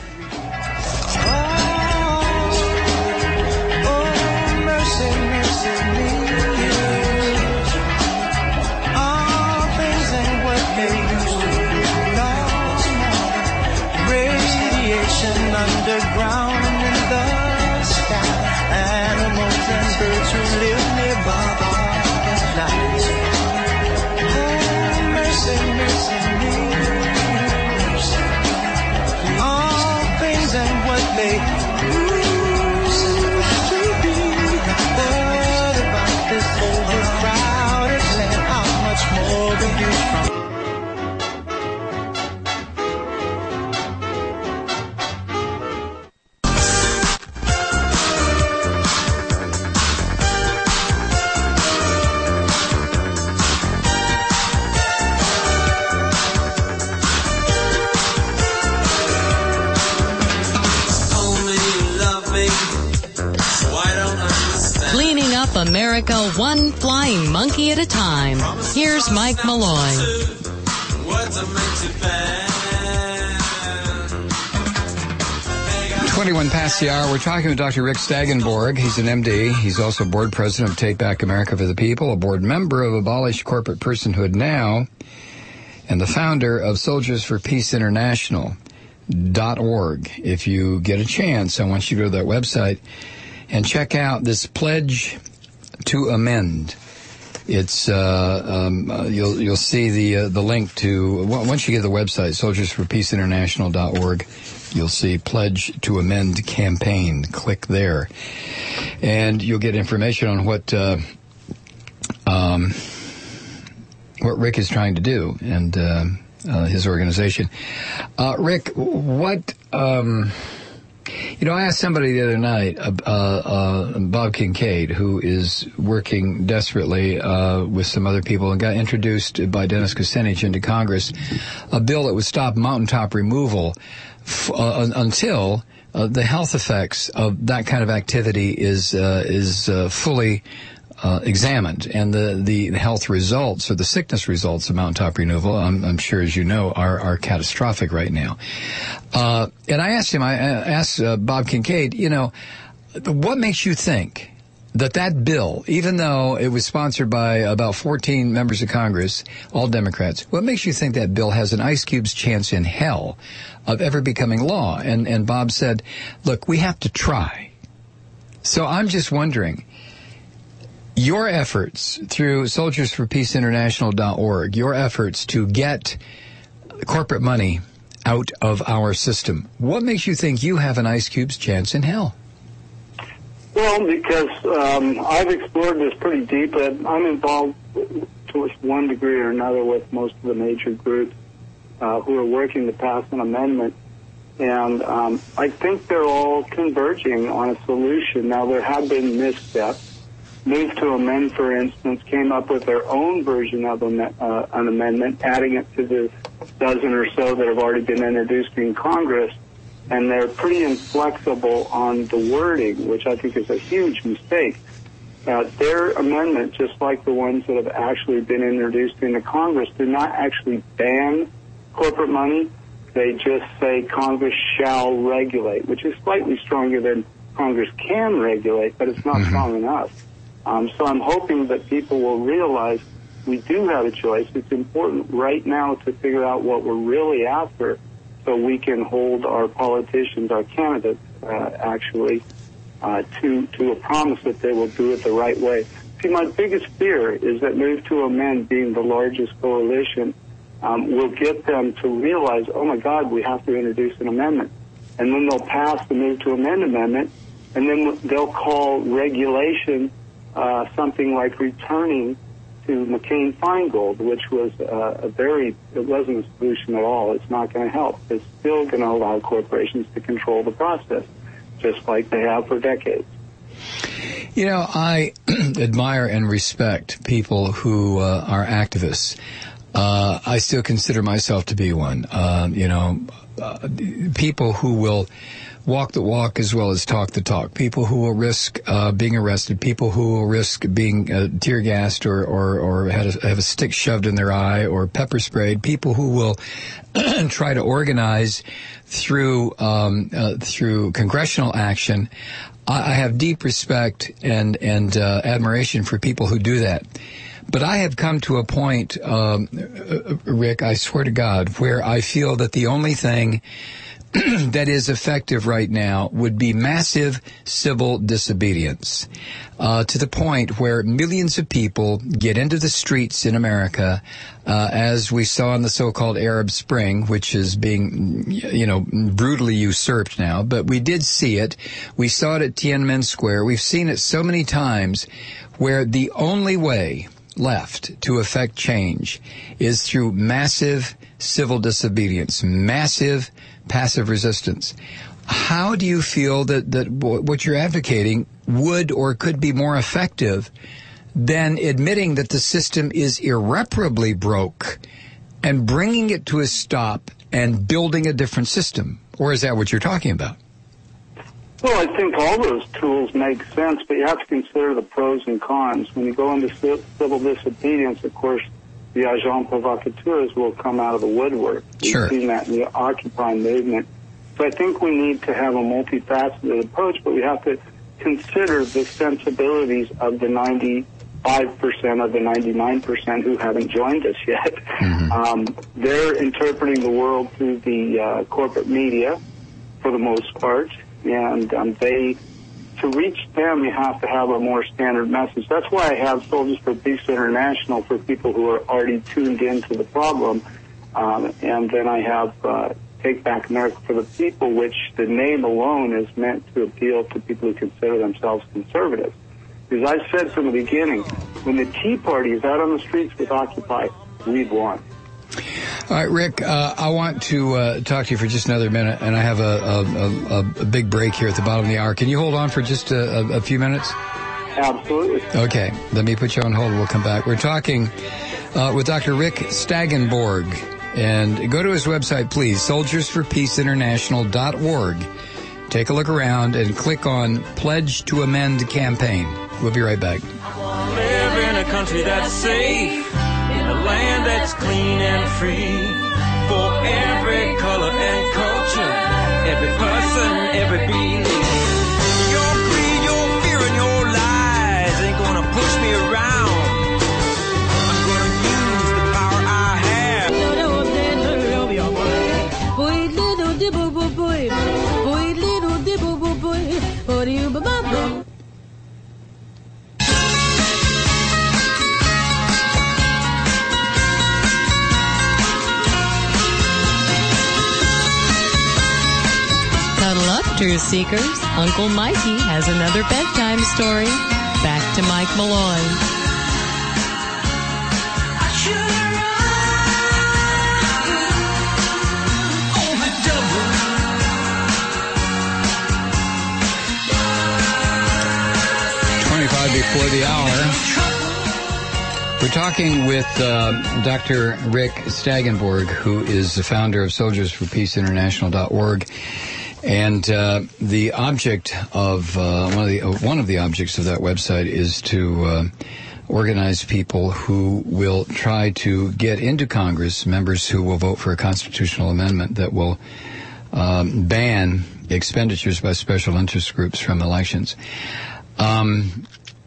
Underground and in the sky, animals and birds who live nearby at night. Oh, mercy, mercy, mercy. All things and what they used to be. What about this overcrowded land? How much more do you from? America one flying monkey at a time. Here's Mike Malloy. twenty-one past the hour. We're talking with Doctor Rick Stagenborg. He's an M D. He's also board president of Take Back America for the People, a board member of Abolish Corporate Personhood Now, and the founder of Soldiers for Peace International dot org. If you get a chance, I want you to go to that website and check out this pledge to amend. It's uh, um, uh, you'll you'll see the uh, the link to once you get to the website Soldiers for Peace International dot org. You'll see Pledge to Amend campaign. Click there, and you'll get information on what uh, um, what Rick is trying to do and uh, uh, his organization. Uh, Rick, what? Um, You know, I asked somebody the other night, uh, uh, Bob Kincaid, who is working desperately uh, with some other people and got introduced by Dennis Kucinich into Congress, a bill that would stop mountaintop removal f- uh, until uh, the health effects of that kind of activity is uh, is uh, fully Uh, examined, and the, the health results or the sickness results of mountaintop removal, I'm, I'm sure as you know, are, are catastrophic right now. Uh, and I asked him, I asked uh, Bob Kincaid, you know, what makes you think that that bill, even though it was sponsored by about fourteen members of Congress, all Democrats, what makes you think that bill has an ice cube's chance in hell of ever becoming law? And, and Bob said, look, we have to try. So I'm just wondering, your efforts through Soldiers for Peace International dot org, your efforts to get corporate money out of our system, what makes you think you have an ice cube's chance in hell? Well, because um, I've explored this pretty deep. I'm involved to one degree or another with most of the major groups. uh, who are working to pass an amendment. And um, I think they're all converging on a solution. Now, there have been missteps. Move to Amend, for instance, came up with their own version of a, uh, an amendment, adding it to the dozen or so that have already been introduced in Congress. And they're pretty inflexible on the wording, which I think is a huge mistake. Uh, their amendment, just like the ones that have actually been introduced into Congress, do not actually ban corporate money. They just say Congress shall regulate, which is slightly stronger than Congress can regulate, but it's not mm-hmm. strong enough. Um, so I'm hoping that people will realize we do have a choice. It's important right now to figure out what we're really after so we can hold our politicians, our candidates, uh, actually, uh, to, to a promise that they will do it the right way. See, my biggest fear is that Move to Amend, being the largest coalition, um, will get them to realize, oh, my God, we have to introduce an amendment. And then they'll pass the Move to Amend amendment, and then they'll call regulation uh, something like returning to McCain-Feingold, which was uh, a very, it wasn't a solution at all. It's not going to help. It's still going to allow corporations to control the process, just like they have for decades. You know, I admire and respect people who uh, are activists. Uh, I still consider myself to be one. Uh, you know, uh, people who will walk the walk as well as talk the talk. People who will risk uh, being arrested. People who will risk being uh, tear gassed or or, or had a, have a stick shoved in their eye or pepper sprayed. People who will try to organize through um, uh, through congressional action. I, I have deep respect and and uh, admiration for people who do that. But I have come to a point, um, Rick, I swear to God, where I feel that the only thing that is effective right now would be massive civil disobedience, uh, to the point where millions of people get into the streets in America, uh, as we saw in the so-called Arab Spring, which is being, you know, brutally usurped now. But we did see it. We saw it at Tiananmen Square. We've seen it so many times where the only way left to affect change is through massive civil disobedience, massive passive resistance. How do you feel that, that what you're advocating would or could be more effective than admitting that the system is irreparably broke and bringing it to a stop and building a different system? Or is that what you're talking about? Well, I think all those tools make sense, but you have to consider the pros and cons. When you go into civil disobedience, of course, the agents provocateurs will come out of the woodwork. We've sure. seen that in the Occupy movement. So I think we need to have a multifaceted approach, but we have to consider the sensibilities of the ninety-five percent of the ninety-nine percent who haven't joined us yet. Mm-hmm. Um, they're interpreting the world through the uh, corporate media for the most part, and um, they... to reach them, you have to have a more standard message. That's why I have Soldiers for Peace International for people who are already tuned into the problem. Um, and then I have uh, Take Back America for the People, which the name alone is meant to appeal to people who consider themselves conservative. Because I've said from the beginning, when the Tea Party is out on the streets with Occupy, we've won. All right, Rick, uh, I want to uh, talk to you for just another minute, and I have a, a, a, a big break here at the bottom of the hour. Can you hold on for just a, a, a few minutes? Absolutely. Okay, let me put you on hold. We'll come back. We're talking uh, with Doctor Rick Stagenborg, and go to his website, please, soldiers for peace international dot org. Take a look around and click on Pledge to Amend campaign. We'll be right back. I want to live in a country that's safe, in a land that's clean and free, for every color and culture, every person, every belief. Your greed, your fear, and your lies ain't gonna push me around. I'm gonna use the power I have. Truth Seekers, Uncle Mikey has another bedtime story. Back to Mike Malloy. before the hour. We're talking with uh, Doctor Rick Stagenborg, who is the founder of Soldiers for Peace International dot org. And uh, the object of uh, one of the uh, one of the objects of that website is to uh, organize people who will try to get into Congress, members who will vote for a constitutional amendment that will um, ban expenditures by special interest groups from elections. Um,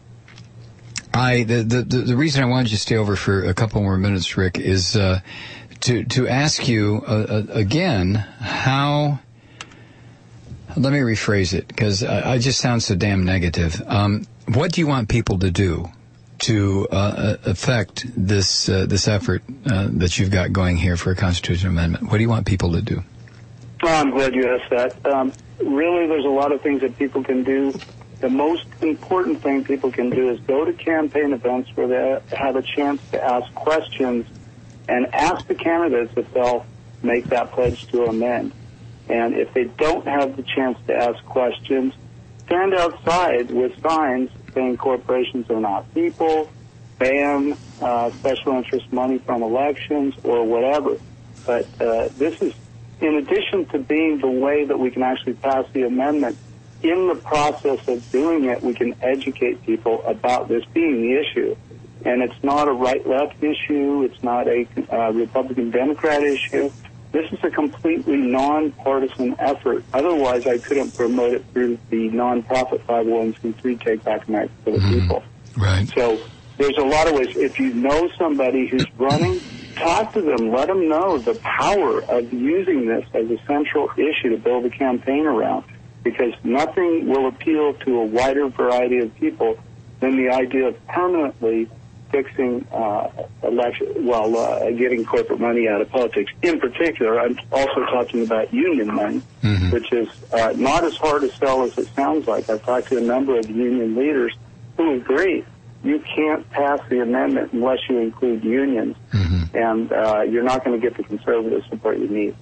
I the, the the reason I wanted you to stay over for a couple more minutes, Rick, is uh, to to ask you uh, uh, again how. Let me rephrase it, because I, I just sound so damn negative. Um, what do you want people to do to uh, affect this uh, this effort uh, that you've got going here for a constitutional amendment? What do you want people to do? Well, I'm glad you asked that. Um, really, there's a lot of things that people can do. The most important thing people can do is go to campaign events where they have a chance to ask questions and ask the candidates if they'll make that pledge to amend. And if they don't have the chance to ask questions, stand outside with signs saying corporations are not people, ban uh, special interest money from elections, or whatever. But uh, this is, in addition to being the way that we can actually pass the amendment, in the process of doing it, we can educate people about this being the issue. And it's not a right-left issue. It's not a uh, Republican-Democrat issue. This is a completely non-partisan effort. Otherwise, I couldn't promote it through the nonprofit five oh one c three Take Back America for the Mm-hmm. People. Right. So there's a lot of ways. If you know somebody who's running, talk to them. Let them know the power of using this as a central issue to build a campaign around, because nothing will appeal to a wider variety of people than the idea of permanently fixing uh, election, well, uh, getting corporate money out of politics. In particular, I'm also talking about union money, mm-hmm. which is uh, not as hard to sell as it sounds like. I've talked to a number of union leaders who agree you can't pass the amendment unless you include unions, mm-hmm. and uh, you're not going to get the conservative support you need.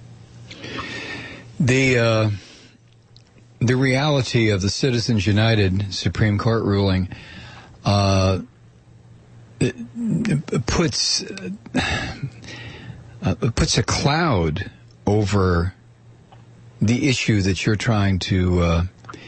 The uh, the reality of the Citizens United Supreme Court ruling uh, it, it puts uh, puts a cloud over the issue that you're trying to uh,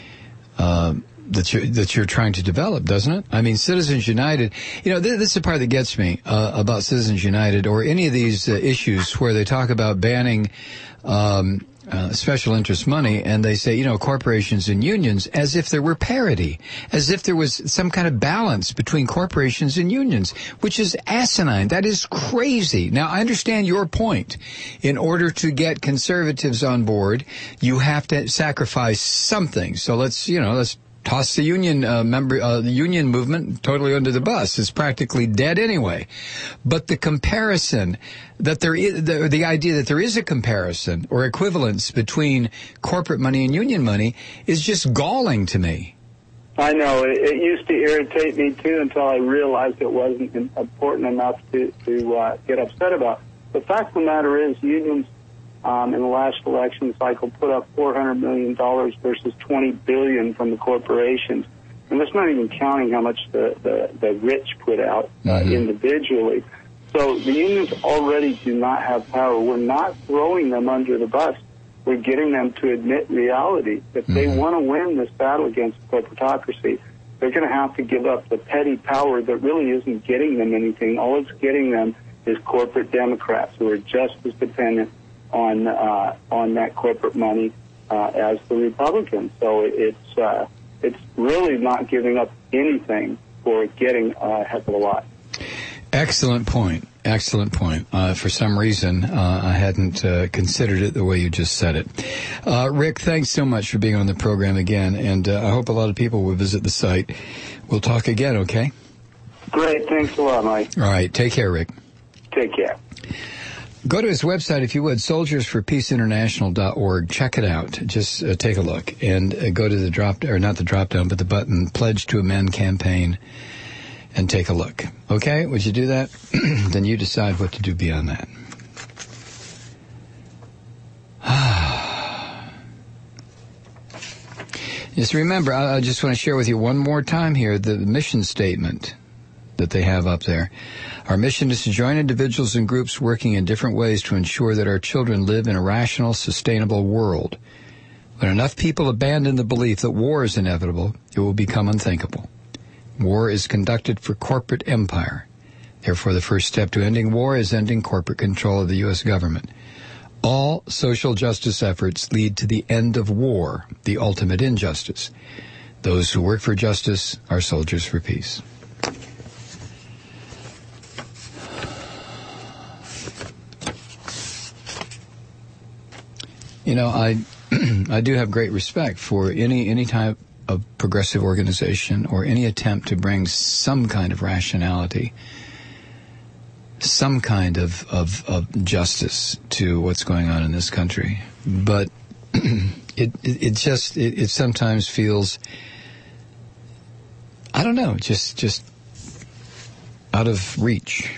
uh, that you're that you're trying to develop, doesn't it? I mean, Citizens United. You know, this, this is the part that gets me uh, about Citizens United or any of these uh, issues where they talk about banning Um, Uh, special interest money, and they say, you know, corporations and unions, as if there were parity, as if there was some kind of balance between corporations and unions, which is asinine. That is crazy. Now, I understand your point. In order to get conservatives on board, you have to sacrifice something. So let's, you know, let's toss the union uh, member, uh, the union movement totally under the bus. It's practically dead anyway. But the comparison that there is, the, the idea that there is a comparison or equivalence between corporate money and union money is just galling to me. I know. It, it used to irritate me too until I realized it wasn't important enough to, to uh, get upset about. The fact of the matter is unions Um, in the last election cycle, put up four hundred million dollars versus twenty billion dollars from the corporations. And that's not even counting how much the, the, the rich put out uh, mm-hmm. individually. So the unions already do not have power. We're not throwing them under the bus. We're getting them to admit reality. If mm-hmm. they want to win this battle against corporatocracy, they're going to have to give up the petty power that really isn't getting them anything. All it's getting them is corporate Democrats who are just as dependent on uh, on that corporate money uh, as the Republicans. So it's uh, it's really not giving up anything for getting a heck of a lot. Excellent point. Excellent point. Uh, for some reason, uh, I hadn't uh, considered it the way you just said it. Uh, Rick, thanks so much for being on the program again, and uh, I hope a lot of people will visit the site. We'll talk again, okay? Great. Thanks a lot, Mike. All right. Take care, Rick. Take care. Go to his website, if you would, soldiers for peace international dot org. Check it out. Just uh, take a look and uh, go to the drop, or not the drop down, but the button, Pledge to Amend campaign, and take a look. Okay? Would you do that? Then you decide what to do beyond that. Just remember, I, I just want to share with you one more time here the mission statement that they have up there. Our mission is to join individuals and groups working in different ways to ensure that our children live in a rational, sustainable world. When enough people abandon the belief that war is inevitable, it will become unthinkable. War is conducted for corporate empire. Therefore, the first step to ending war is ending corporate control of the U S government. All social justice efforts lead to the end of war, the ultimate injustice. Those who work for justice are soldiers for peace. You know, I I do have great respect for any any type of progressive organization or any attempt to bring some kind of rationality, some kind of, of, of justice to what's going on in this country. But it, it it just it, it sometimes feels, I don't know, just just out of reach.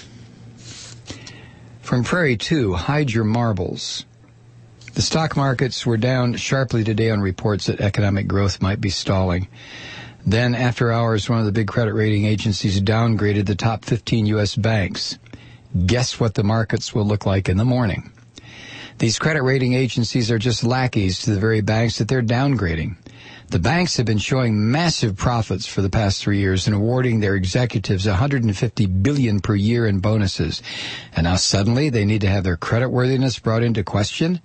From Prairie two, hide your marbles. The stock markets were down sharply today on reports that economic growth might be stalling. Then, after hours, one of the big credit rating agencies downgraded the top fifteen U S banks. Guess what the markets will look like in the morning? These credit rating agencies are just lackeys to the very banks that they're downgrading. The banks have been showing massive profits for the past three years and awarding their executives one hundred fifty billion dollars per year in bonuses. And now suddenly they need to have their creditworthiness brought into question?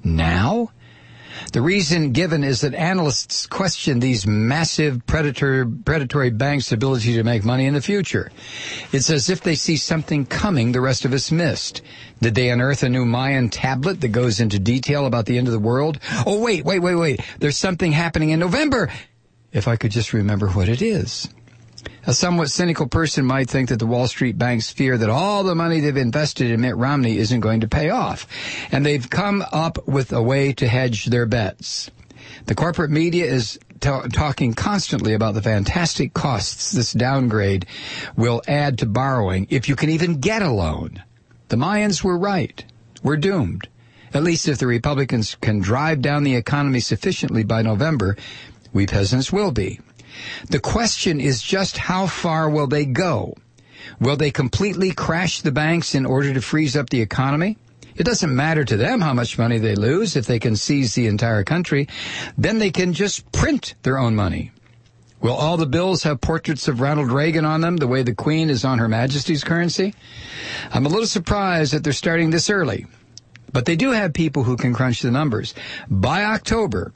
Now? The reason given is that analysts question these massive predator, predatory banks' ability to make money in the future. It's as if they see something coming the rest of us missed. Did they unearth a new Mayan tablet that goes into detail about the end of the world? Oh, wait, wait, wait, wait. There's something happening in November. If I could just remember what it is. A somewhat cynical person might think that the Wall Street banks fear that all the money they've invested in Mitt Romney isn't going to pay off, and they've come up with a way to hedge their bets. The corporate media is t- talking constantly about the fantastic costs this downgrade will add to borrowing if you can even get a loan. The Mayans were right. We're doomed. At least if the Republicans can drive down the economy sufficiently by November, we peasants will be. The question is just how far will they go? Will they completely crash the banks in order to freeze up the economy? It doesn't matter to them how much money they lose if they can seize the entire country. Then they can just print their own money. Will all the bills have portraits of Ronald Reagan on them the way the Queen is on Her Majesty's currency? I'm a little surprised that they're starting this early. But they do have people who can crunch the numbers. By October,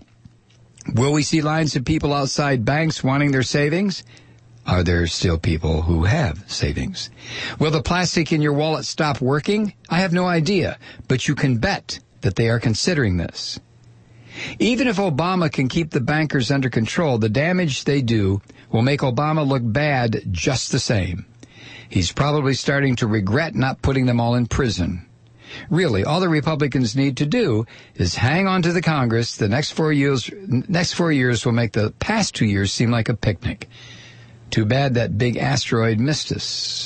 will we see lines of people outside banks wanting their savings? Are there still people who have savings? Will the plastic in your wallet stop working? I have no idea, but you can bet that they are considering this. Even if Obama can keep the bankers under control, the damage they do will make Obama look bad just the same. He's probably starting to regret not putting them all in prison. Really, all the Republicans need to do is hang on to the Congress. The next four years, next four years will make the past two years seem like a picnic. Too bad that big asteroid missed us.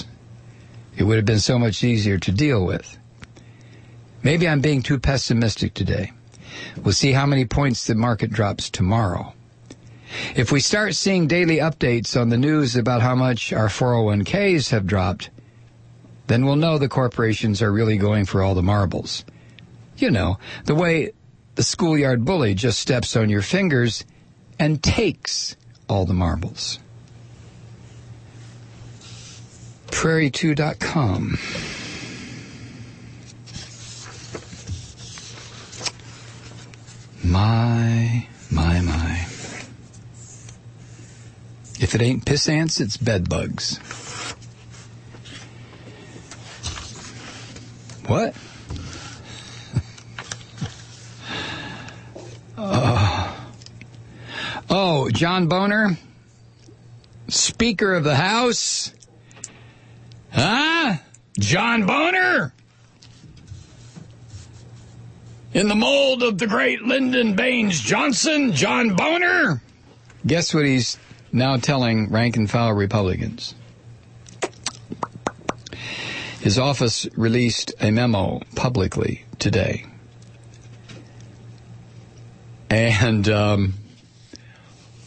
It would have been so much easier to deal with. Maybe I'm being too pessimistic today. We'll see how many points the market drops tomorrow. If we start seeing daily updates on the news about how much our four oh one k's have dropped, then we'll know the corporations are really going for all the marbles. You know, the way the schoolyard bully just steps on your fingers and takes all the marbles. prairie two dot com. My, my, my. If it ain't piss ants, it's bed bugs. What? uh, oh, John Boehner, Speaker of the House. Huh? John Boehner? In the mold of the great Lyndon Baines Johnson, John Boehner? Guess what he's now telling rank and file Republicans? His office released a memo publicly today. And um,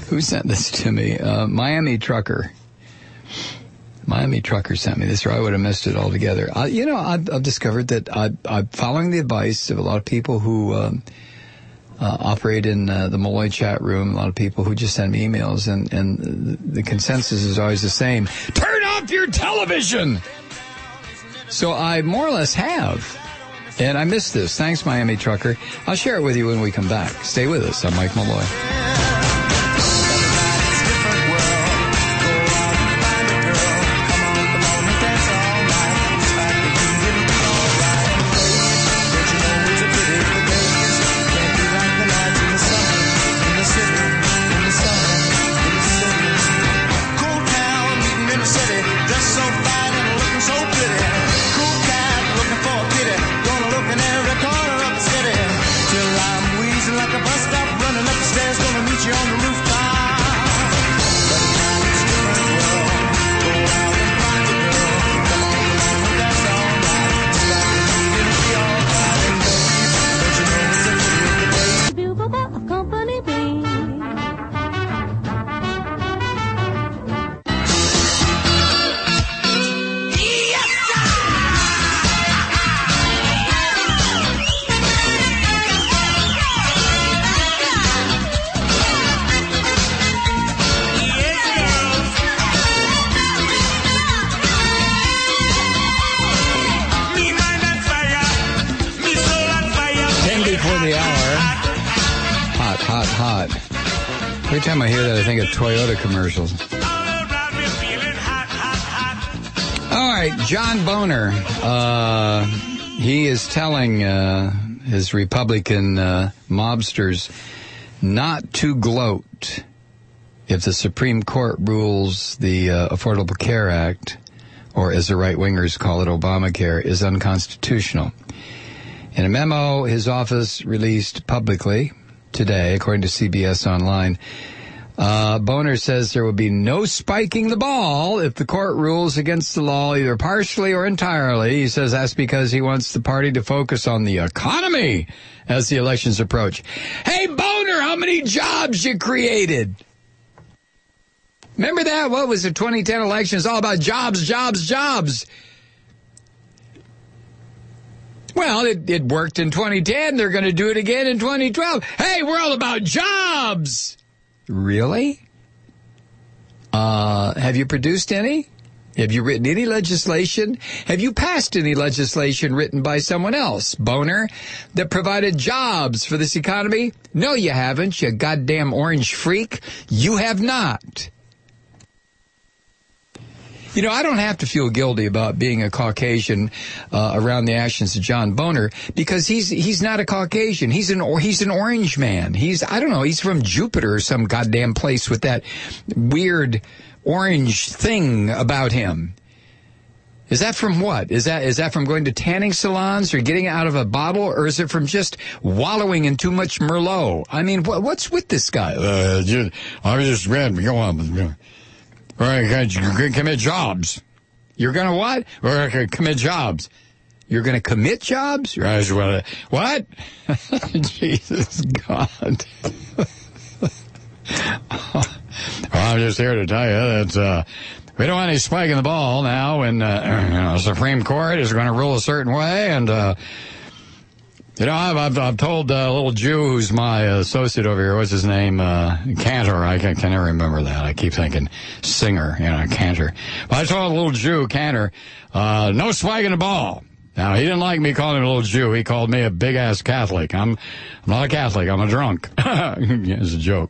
Who sent this to me? Uh, Miami Trucker. Miami Trucker sent me this, or I would have missed it altogether. I, you know, I've, I've discovered that I, I'm following the advice of a lot of people who um, uh, operate in uh, the Molloy chat room, a lot of people who just send me emails, and, and the, the consensus is always the same. Turn off your television! So I more or less have. And I missed this. Thanks, Miami Trucker. I'll share it with you when we come back. Stay with us. I'm Mike Molloy. Every time I hear that, I think of Toyota commercials. All right, John Boner. Uh, he is telling uh, his Republican uh, mobsters not to gloat if the Supreme Court rules the uh, Affordable Care Act, or as the right-wingers call it, Obamacare, is unconstitutional. In a memo his office released publicly today, according to C B S Online, uh, Boner says there will be no spiking the ball if the court rules against the law, either partially or entirely. He says that's because he wants the party to focus on the economy as the elections approach. Hey, Boner, how many jobs you created? Remember that? What was the twenty ten election? It's all about jobs, jobs, jobs. Well, it, it worked in twenty ten. They're going to do it again in twenty twelve. Hey, we're all about jobs. Really? Uh, have you produced any? Have you written any legislation? Have you passed any legislation written by someone else, Boner, that provided jobs for this economy? No, you haven't, you goddamn orange freak. You have not. You know, I don't have to feel guilty about being a Caucasian uh, around the actions of John Boner, because he's he's not a Caucasian. He's an or, he's an orange man. He's I don't know. He's from Jupiter or some goddamn place with that weird orange thing about him. Is that from what? Is that is that from going to tanning salons or getting out of a bottle, or is it from just wallowing in too much Merlot? I mean, what, what's with this guy? Uh, just, I was just read. Go on. Or you're going to commit jobs. You're going to what? Or you're going to commit jobs. You're going to commit jobs? What? Jesus God. Well, I'm just here to tell you that uh, we don't want any spike in the ball now, and uh, you know, the Supreme Court is going to rule a certain way, and uh, you know, I've, I've, I've told a uh, little Jew who's my associate over here, what's his name, uh, Cantor, I can, can never remember that. I keep thinking Singer, you know, Cantor. But I told a little Jew, Cantor, uh, no spiking the ball. Now, he didn't like me calling him a little Jew. He called me a big-ass Catholic. I'm, I'm not a Catholic, I'm a drunk. It's a joke.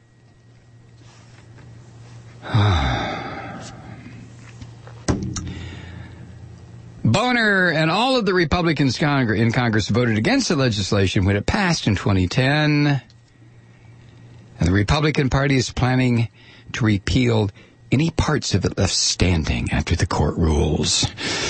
Boner and all of the Republicans in Congress voted against the legislation when it passed in twenty ten. And the Republican Party is planning to repeal any parts of it left standing after the court rules.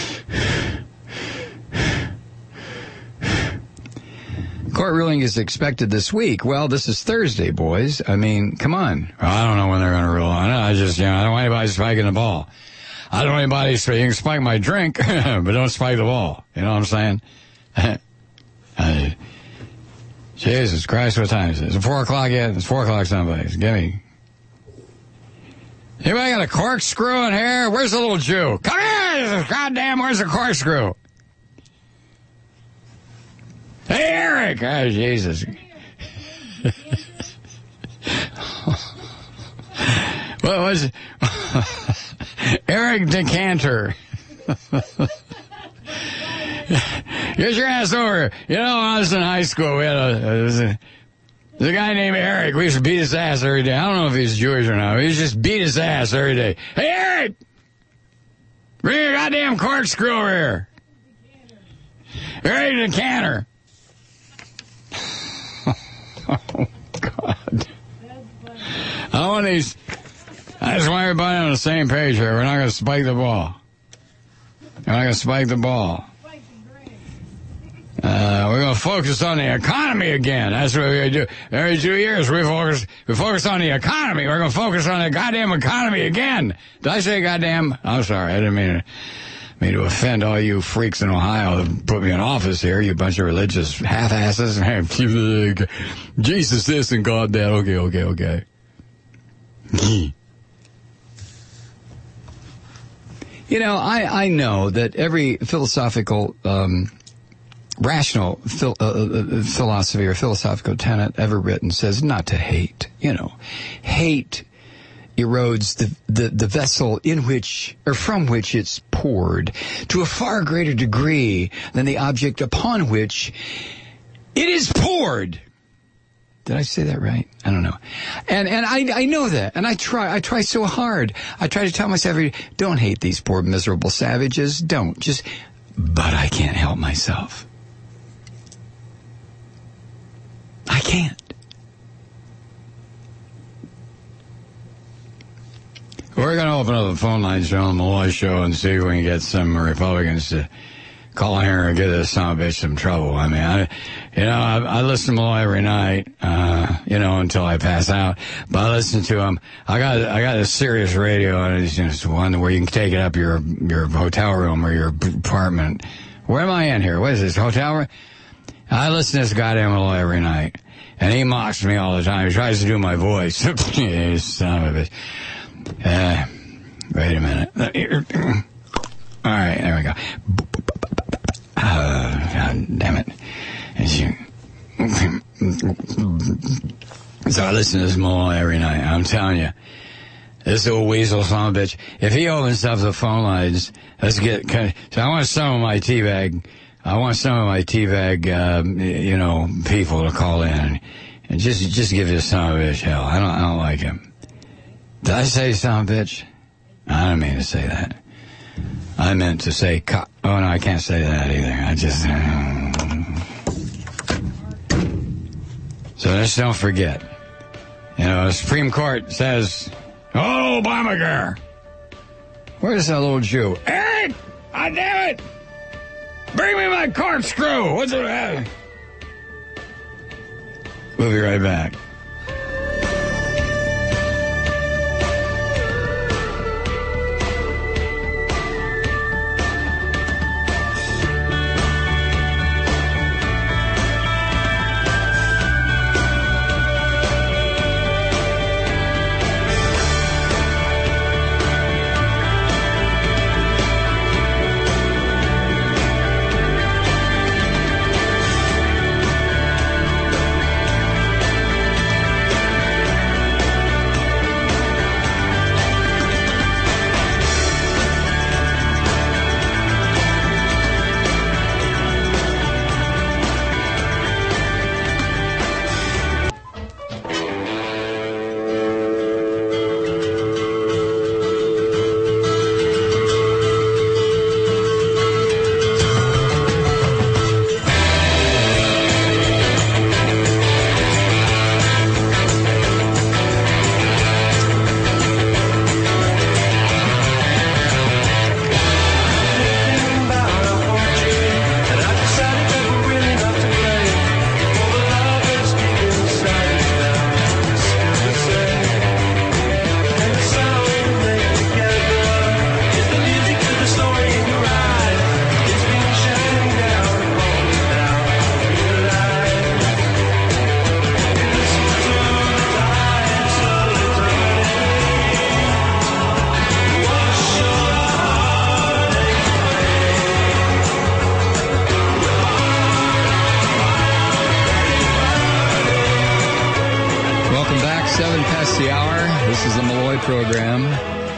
Court ruling is expected this week. Well, this is Thursday, boys. I mean, come on. I don't know when they're going to rule on it. I just, you know, I don't want anybody spiking the ball. I don't want anybody to, you can spike my drink, but don't spike the ball. You know what I'm saying? uh, Jesus Christ, what time is it? Is it four o'clock yet? It's four o'clock someplace. Give me, Anybody got a corkscrew in here? Where's the little Jew? Come here! Goddamn, where's the corkscrew? Hey, Eric! Oh, Jesus. What was it? Eric Decanter. Get your ass over. You know, when I was in high school, we had a, a, a, a guy named Eric. We used to beat his ass every day. I don't know if he's Jewish or not. We used to just beat his ass every day. Hey, Eric! Bring your goddamn corkscrew over here. Eric Decanter. Oh, God. I want these... I just want everybody on the same page here. We're not going to spike the ball. We're not going to spike the ball. Uh, we're going to focus on the economy again. That's what we're going to do. Every two years, we focus, we focus on the economy. We're going to focus on the goddamn economy again. Did I say goddamn? I'm sorry. I didn't mean to, mean to offend all you freaks in Ohio that put me in office here, you bunch of religious half-asses. Jesus this and God that. Okay, okay, okay. You know, I, I know that every philosophical... Um, rational phil, uh, philosophy or philosophical tenet ever written says not to hate. You know, hate erodes the, the, the vessel in which, or from which it's poured to a far greater degree than the object upon which it is poured. Did I say that right? I don't know. And and I I know that. And I try I try so hard. I try to tell myself, don't hate these poor miserable savages. Don't. Just, but I can't help myself. I can't. We're going to open up the phone lines on the Malloy Show and see if we can get some Republicans to call here and get this son of a bitch some trouble. I mean, I, you know, I, I listen to Malloy every night, uh, you know, until I pass out. But I listen to him. I got, I got a Sirius radio, and it's just one where you can take it up your, your hotel room or your apartment. Where am I in here? What is this, hotel room? I listen to this goddamn Malloy every night, and he mocks me all the time. He tries to do my voice. Son of a bitch. Uh, wait a minute. All right, there we go. Uh, God damn it. So I listen to this Malloy every night. I'm telling you, this old weasel son of a bitch. If he opens up the phone lines, let's get... So I want some of my teabag... I want some of my teabag, uh, you know, people to call in and just just give this son of a bitch hell. I don't I don't like him. Did I say son of a bitch? I don't mean to say that. I meant to say co- oh no, I can't say that either. I just uh, so just don't forget. You know, the Supreme Court says, "Oh, Obamacare." Where's that little Jew? Eric! God damn it! Bring me my corkscrew! What's it? We'll be right back. past the hour. This is the Malloy program.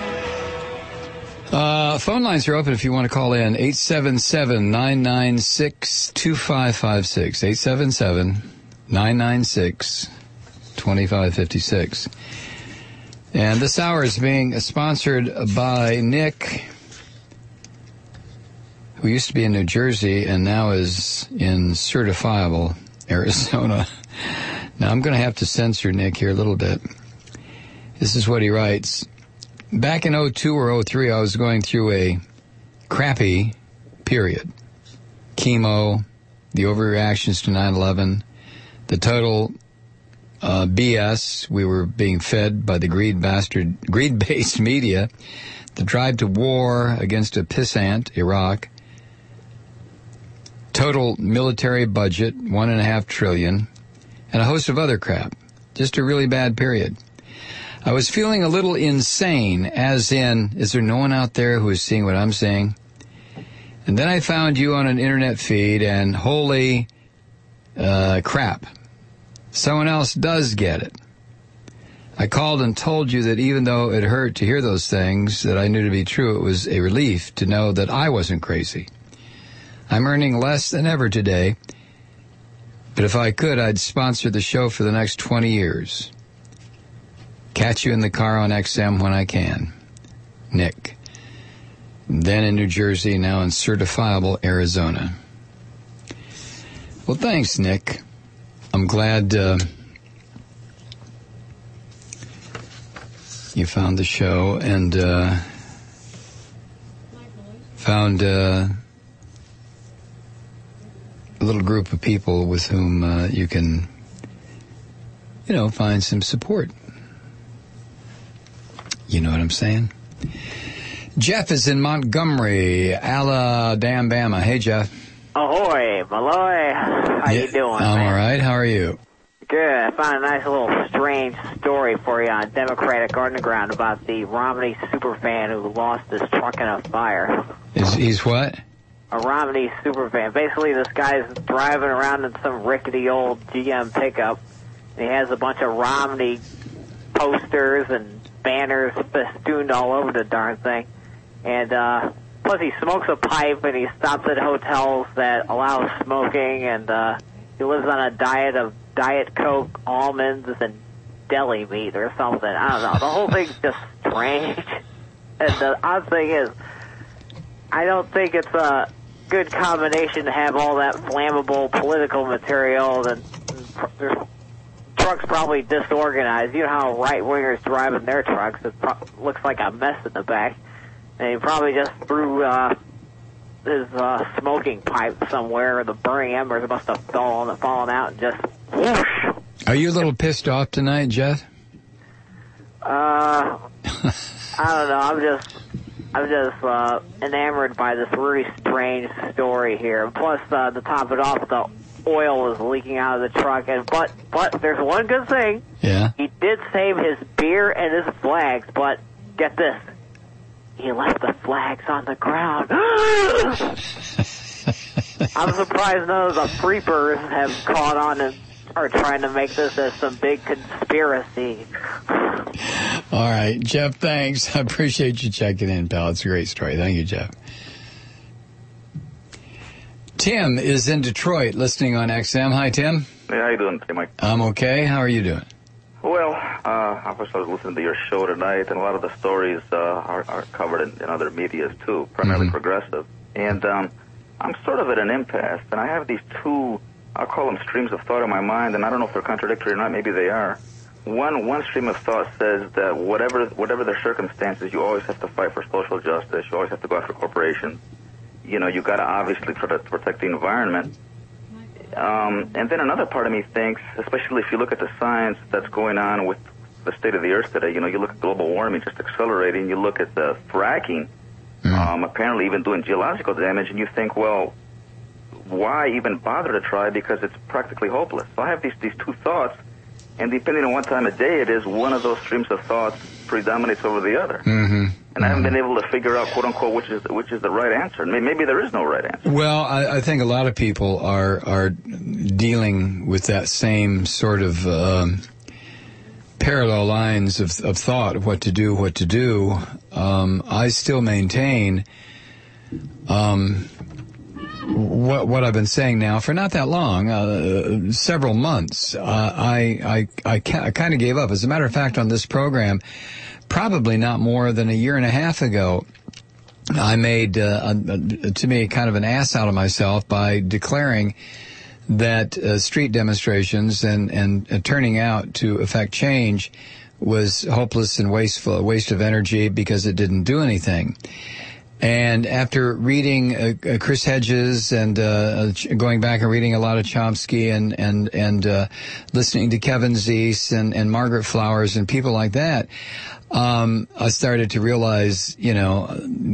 Uh, phone lines are open if you want to call in. eight seven seven, nine nine six, two five five six. eight seven seven, nine nine six, two five five six. And this hour is being sponsored by Nick, who used to be in New Jersey and now is in certifiable Arizona. Now, I'm going to have to censor Nick here a little bit. This is what he writes. Back in oh two or oh three, I was going through a crappy period. Chemo, the overreactions to nine eleven, the total uh, B S we were being fed by the greed bastard, greed-based media, the drive to war against a pissant, Iraq, total military budget, one and a half trillion, and a host of other crap. Just a really bad period. I was feeling a little insane, as in, is there no one out there who is seeing what I'm seeing? And then I found you on an internet feed, and holy uh, crap, someone else does get it. I called and told you that even though it hurt to hear those things that I knew to be true, it was a relief to know that I wasn't crazy. I'm earning less than ever today, but if I could, I'd sponsor the show for the next twenty years. Catch you in the car on X M when I can. Nick. Then in New Jersey, now in certifiable Arizona. Well, thanks, Nick. I'm glad uh, you found the show and uh, found uh, a little group of people with whom uh, you can, you know, find some support. You know what I'm saying? Jeff is in Montgomery, Alabama. Hey, Jeff. Ahoy, Malloy. How yeah, you doing, I'm man? all right. How are you? Good. I found a nice little strange story for you on Democratic Underground about the Romney superfan who lost his truck in a fire. Is he's what? A Romney superfan. Basically, this guy's driving around in some rickety old G M pickup, and he has a bunch of Romney posters and banners festooned all over the darn thing. And uh, plus he smokes a pipe and he stops at hotels that allow smoking, and uh, he lives on a diet of Diet Coke, almonds, and deli meat or something. I don't know. The whole thing's just strange. And the odd thing is, I don't think it's a good combination to have all that flammable political material. And there's truck's probably disorganized. You know how right-wingers driving their trucks. It pro- looks like a mess in the back. And he probably just threw uh, his uh, smoking pipe somewhere, or the burning embers must have fallen, fallen out and just whoosh. Are you a little pissed off tonight, Jeff? Uh, I don't know. I'm just, I'm just uh, enamored by this really strange story here. And plus, uh, to top it off, the oil is leaking out of the truck. And but, but there's one good thing. Yeah. He did save his beer and his flags. But get this, he left the flags on the ground. I'm surprised none of the freepers have caught on and are trying to make this as some big conspiracy. All right, Jeff, thanks. I appreciate you checking in, pal. It's a great story. Thank you, Jeff. Tim is in Detroit listening on X M. Hi, Tim. Hey, how you doing today, Mike? I'm okay. How are you doing? Well, uh, I was listening to your show tonight, and a lot of the stories uh, are, are covered in, in other medias, too, primarily mm-hmm. progressive. And um, I'm sort of at an impasse, and I have these two, I'll call them streams of thought in my mind, and I don't know if they're contradictory or not. Maybe they are. One one stream of thought says that whatever whatever the circumstances, you always have to fight for social justice. You always have to go after corporations. You know, you got to obviously try to protect the environment. Um, and then another part of me thinks, especially if you look at the science that's going on with the state of the earth today, you know, you look at global warming just accelerating, you look at the fracking, mm. um, apparently even doing geological damage, and you think, well, why even bother to try, because it's practically hopeless. So I have these, these two thoughts, and depending on what time of day it is, one of those streams of thoughts predominates over the other. Mm-hmm. And I haven't been able to figure out, quote unquote, which is which is the right answer. Maybe there is no right answer. Well, I, I think a lot of people are are dealing with that same sort of um, parallel lines of, of thought of what to do, what to do, um, I still maintain um, what what I've been saying now for not that long, uh, several months. Uh, I I I, ca- I kind of gave up. As a matter of fact, on this program, probably not more than a year and a half ago, I made, uh, a, to me, kind of an ass out of myself by declaring that uh, street demonstrations and, and uh, turning out to effect change was hopeless and wasteful, a waste of energy because it didn't do anything. And after reading uh, uh, Chris Hedges and uh, going back and reading a lot of Chomsky and and and uh, listening to Kevin Zeese and, and Margaret Flowers and people like that, um, I started to realize, you know,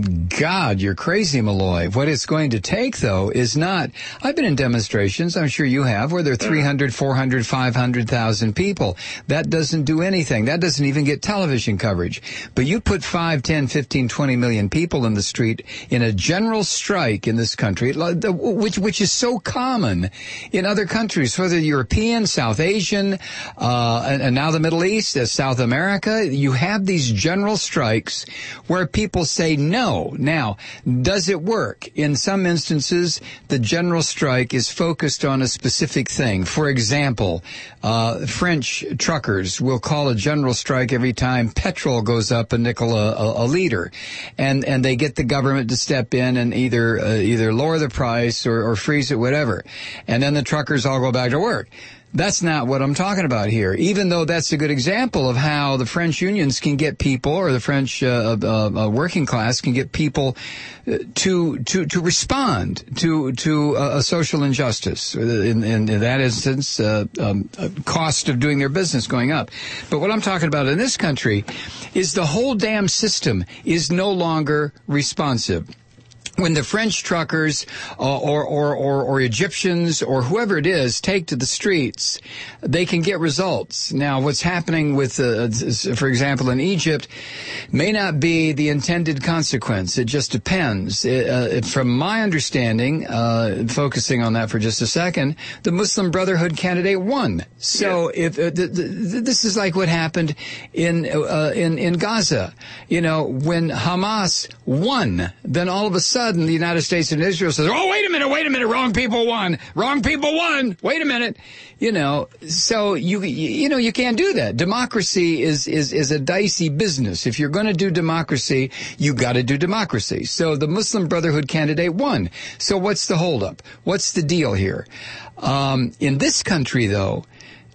God, you're crazy, Malloy. What it's going to take, though, is not. I've been in demonstrations, I'm sure you have, where there are three hundred, four hundred, five hundred thousand people. That doesn't do anything. That doesn't even get television coverage. But you put five, ten, fifteen, twenty million people in the street in a general strike in this country, which which is so common in other countries, whether European, South Asian, uh, and, and now the Middle East, uh, South America. You have these general strikes where people say no. Now, does it work? In some instances, the general strike is focused on a specific thing. For example, uh, French truckers will call a general strike every time petrol goes up a nickel a, a, a liter, and and they get the government to step in and either uh, either lower the price or, or freeze it, whatever, and then the truckers all go back to work. That's not what I'm talking about here, even though that's a good example of how the French unions can get people, or the French uh, uh, uh, working class can get people uh, to to to respond to to uh, a social injustice. In, in, in that instance, uh, um, uh, cost of doing their business going up. But what I'm talking about in this country is the whole damn system is no longer responsive. When the French truckers uh, or, or, or, or Egyptians or whoever it is take to the streets, they can get results. Now, what's happening with, uh, for example, in Egypt, may not be the intended consequence. It just depends. It, uh, from my understanding, uh, focusing on that for just a second, the Muslim Brotherhood candidate won. So yeah. if uh, th- th- this is like what happened in uh, in in Gaza, you know, when Hamas won, then all of a sudden, the United States and Israel says, oh, wait a minute, wait a minute, wrong people won. Wrong people won. Wait a minute. You know, so you, you know, you can't do that. Democracy is, is, is a dicey business. If you're going to do democracy, you got to do democracy. So the Muslim Brotherhood candidate won. So what's the holdup? What's the deal here? Um, in this country, though,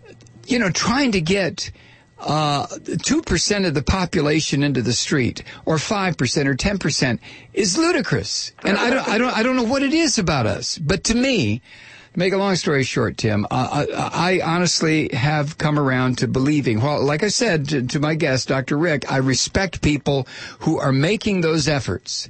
you know, trying to get Uh, two percent of the population into the street, or five percent or ten percent is ludicrous. And I don't, I don't, I don't know what it is about us. But to me, to make a long story short, Tim, uh, I, I honestly have come around to believing, well, like I said to, to my guest, Doctor Rick, I respect people who are making those efforts.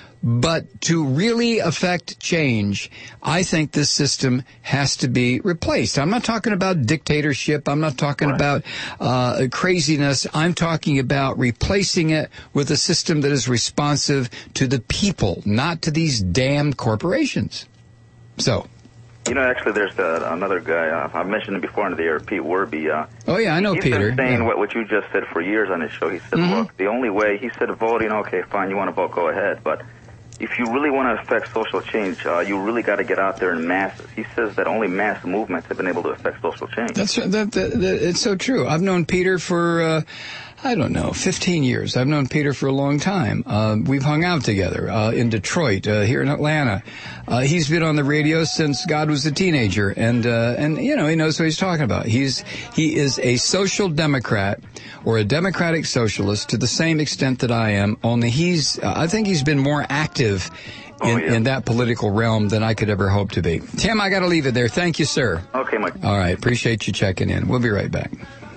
But to really affect change, I think this system has to be replaced. I'm not talking about dictatorship. I'm not talking right. about uh, craziness. I'm talking about replacing it with a system that is responsive to the people, not to these damned corporations. So. You know, actually, there's uh, another guy, uh, I've mentioned him before on the air, Pete Werby. Uh, oh, yeah, I know he's Peter. He's been saying yeah. what, what you just said for years on his show. He said, mm-hmm. look, the only way, he said voting, okay, fine, you want to vote, go ahead, but if you really want to affect social change, uh, you really got to get out there in masses. He says that only mass movements have been able to affect social change. That's that, that, that it's so true. I've known Peter for uh, I don't know, fifteen years. I've known Peter for a long time. Uh, we've hung out together uh, in Detroit, uh, here in Atlanta. Uh, he's been on the radio since God was a teenager, and uh, and you know he knows what he's talking about. He's he is a social democrat or a democratic socialist to the same extent that I am. Only he's uh, I think he's been more active in, oh, yeah. in that political realm than I could ever hope to be. Tim, I got to leave it there. Thank you, sir. Okay, Mike. All right, appreciate you checking in. We'll be right back.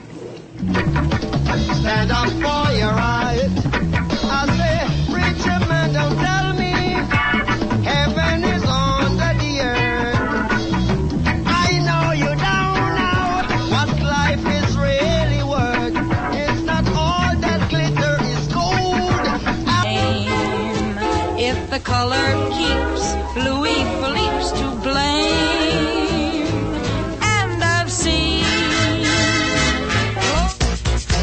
Stand up for your right. I say, preacher man, don't tell me heaven is under the earth. I know you don't know what life is really worth. It's not all that glitter is gold. If the color keeps Louis Philippe's to blame, and I've seen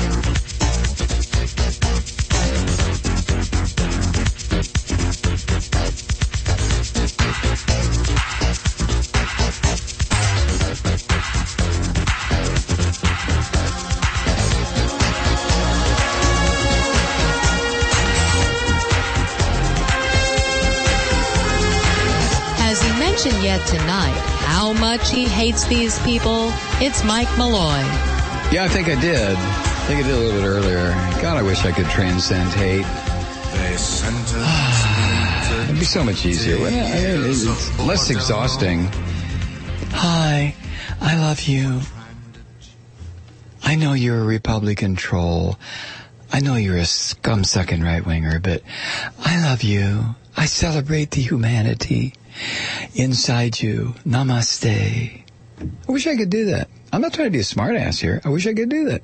mention yet tonight how much he hates these people? It's Mike Malloy. Yeah, I think I did. I think I did a little bit earlier. God, I wish I could transcend hate. It'd be so much easier. Wouldn't it? It's less exhausting. Hi, I love you. I know you're a Republican troll. I know you're a scum-sucking right-winger, but I love you. I celebrate the humanity inside you. Namaste. I wish I could do that. I'm not trying to be a smart-ass here. I wish I could do that.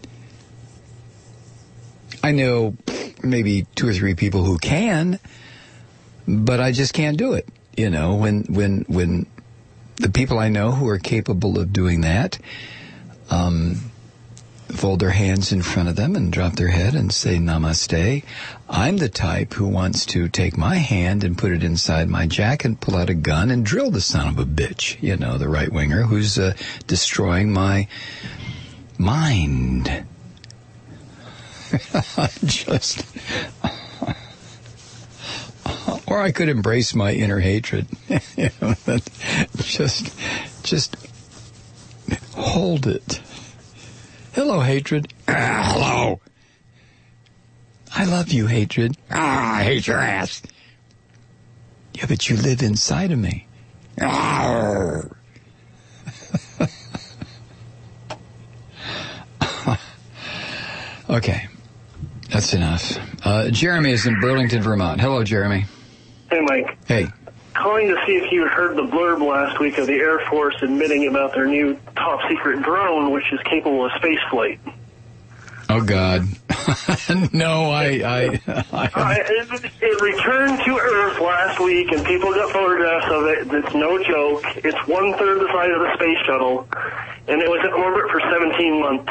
I know maybe two or three people who can, but I just can't do it. You know, when when when the people I know who are capable of doing that um, fold their hands in front of them and drop their head and say namaste, I'm the type who wants to take my hand and put it inside my jacket, pull out a gun, and drill the son of a bitch, you know, the right-winger who's uh, destroying my mind. Just... Or I could embrace my inner hatred. You know, just, just hold it. Hello, hatred. Ah, hello. I love you, hatred. Ah, I hate your ass. Yeah, but you live inside of me. Arr. Okay, that's enough. Uh, Jeremy is in Burlington, Vermont. Hello, Jeremy. Hey, Mike. Hey. Calling to see if you heard the blurb last week of the Air Force admitting about their new top-secret drone, which is capable of space flight. Oh, God. No, I... I, I uh, it, it returned to Earth last week, and people got photographs of it. It's no joke. It's one-third the size of the space shuttle, and it was in orbit for seventeen months.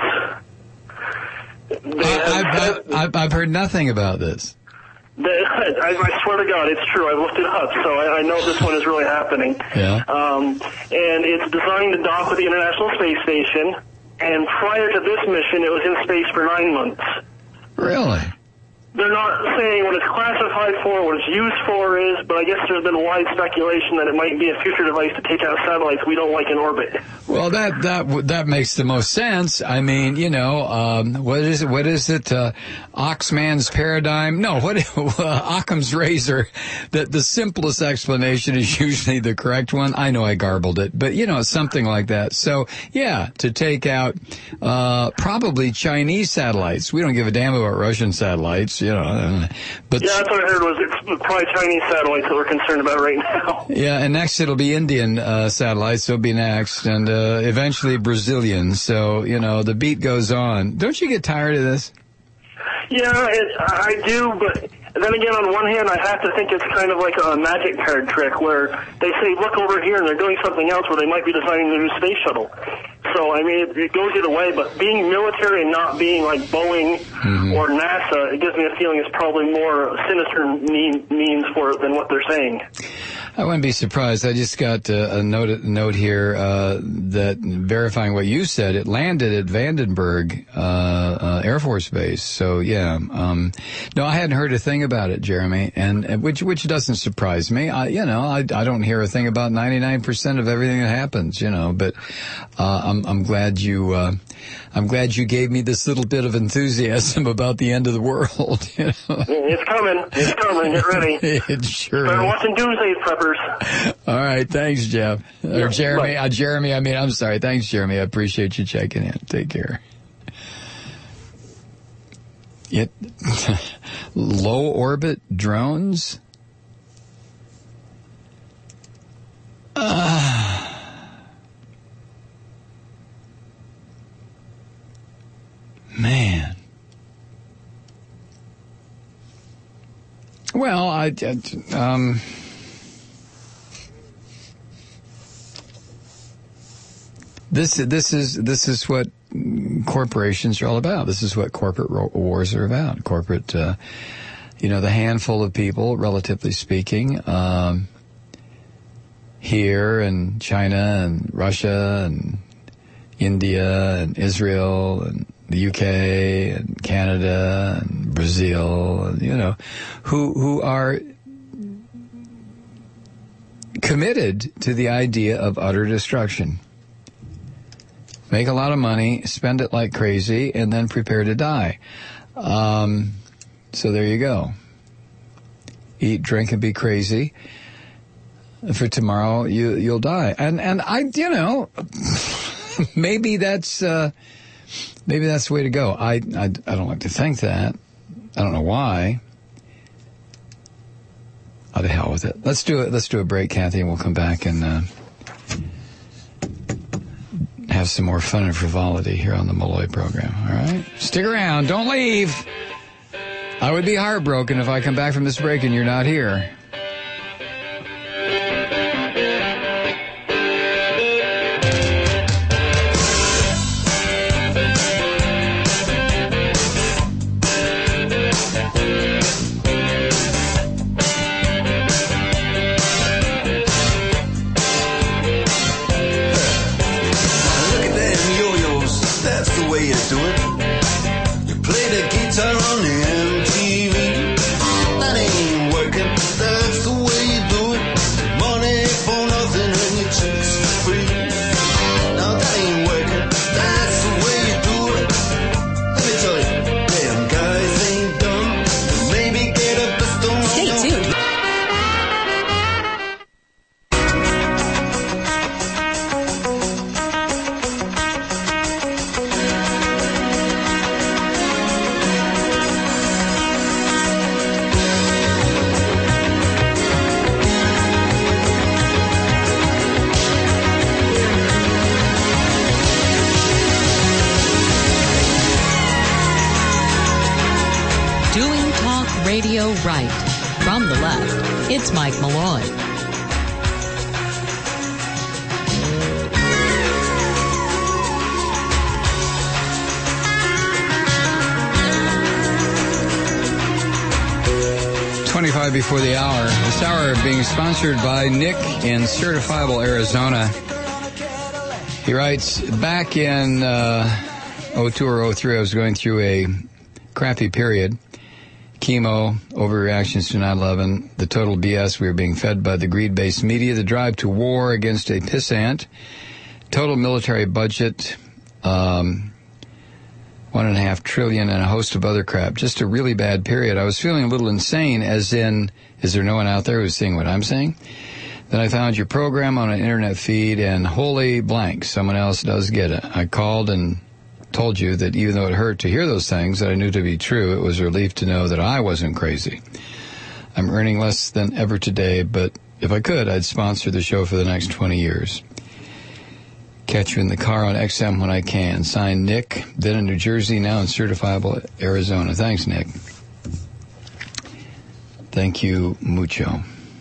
I, I've, I've, I've heard nothing about this. I, I swear to God, it's true. I've looked it up, so I, I know this one is really happening. Yeah. Um, and it's designed to dock with the International Space Station, and prior to this mission, it was in space for nine months. Really? They're not saying what it's classified for, what its used for is, but I guess there's been wide speculation that it might be a future device to take out satellites we don't like in orbit. Well, that that that makes the most sense. I mean, you know, um, what is it? What is it? Uh, Oxman's paradigm? No, what uh, Occam's razor? That the simplest explanation is usually the correct one. I know I garbled it, but you know, something like that. So, yeah, to take out uh, probably Chinese satellites. We don't give a damn about Russian satellites. You know, but yeah, that's what I heard was it's probably Chinese satellites that we're concerned about right now. Yeah, and next it'll be Indian uh, satellites. They'll be next, and uh, eventually Brazilian. So you know the beat goes on. Don't you get tired of this? Yeah, it, I do, but then again, on one hand, I have to think it's kind of like a magic card trick where they say, look over here, and they're doing something else where they might be designing the new space shuttle. So, I mean, it, it goes either way, but being military and not being like Boeing mm-hmm. or NASA, it gives me a feeling it's probably more sinister mean, means for it than what they're saying. I wouldn't be surprised. I just got a, a note, a note here uh, that verifying what you said. It landed at Vandenberg uh, uh, Air Force Base. So yeah, um, no, I hadn't heard a thing about it, Jeremy, and, and which which doesn't surprise me. I, you know, I, I don't hear a thing about ninety-nine percent of everything that happens. You know, but uh, I'm I'm glad you uh, I'm glad you gave me this little bit of enthusiasm about the end of the world. You know? It's coming. It's coming. Get ready. It sure. Start watching Doomsday Preppers. All right, thanks, Jeff. Or Yeah, Jeremy. Uh, Jeremy, I mean, I'm sorry. Thanks, Jeremy. I appreciate you checking in. Take care. It, low orbit drones? Uh, man. Well, I, I um... This this is this is what corporations are all about. This is what corporate wars are about. Corporate, uh, you know, the handful of people, relatively speaking, um, here and China and Russia and India and Israel and the U K and Canada and Brazil, and, you know, who who are committed to the idea of utter destruction. Make a lot of money, spend it like crazy, and then prepare to die. Um, so there you go. Eat, drink, and be crazy. For tomorrow, you, you'll die. And, and I, you know, maybe that's, uh, maybe that's the way to go. I, I, I don't like to think that. I don't know why. Oh, the hell with it. Let's do it. Let's do a break, Kathy, and we'll come back and, uh, have some more fun and frivolity here on the Malloy program. All right? Stick around. Don't leave. I would be heartbroken if I come back from this break and you're not here. Radio right. From the left, it's Mike Malloy. twenty-five before the hour. This hour being sponsored by Nick in Certifiable, Arizona. He writes, back in uh, oh two or oh three, I was going through a crappy period. Chemo, overreactions to nine eleven, the total B S we were being fed by the greed-based media, the drive to war against a pissant, total military budget, um, one and a half trillion, and a host of other crap. Just a really bad period. I was feeling a little insane, as in, is there no one out there who's seeing what I'm saying? Then I found your program on an internet feed, and holy blank, someone else does get it. I called and told you that even though it hurt to hear those things that I knew to be true, it was a relief to know that I wasn't crazy. I'm earning less than ever today, but if I could, I'd sponsor the show for the next twenty years. Catch you in the car on X M when I can. Signed, Nick, then in New Jersey, now in Certifiable, Arizona. Thanks, Nick. Thank you, mucho.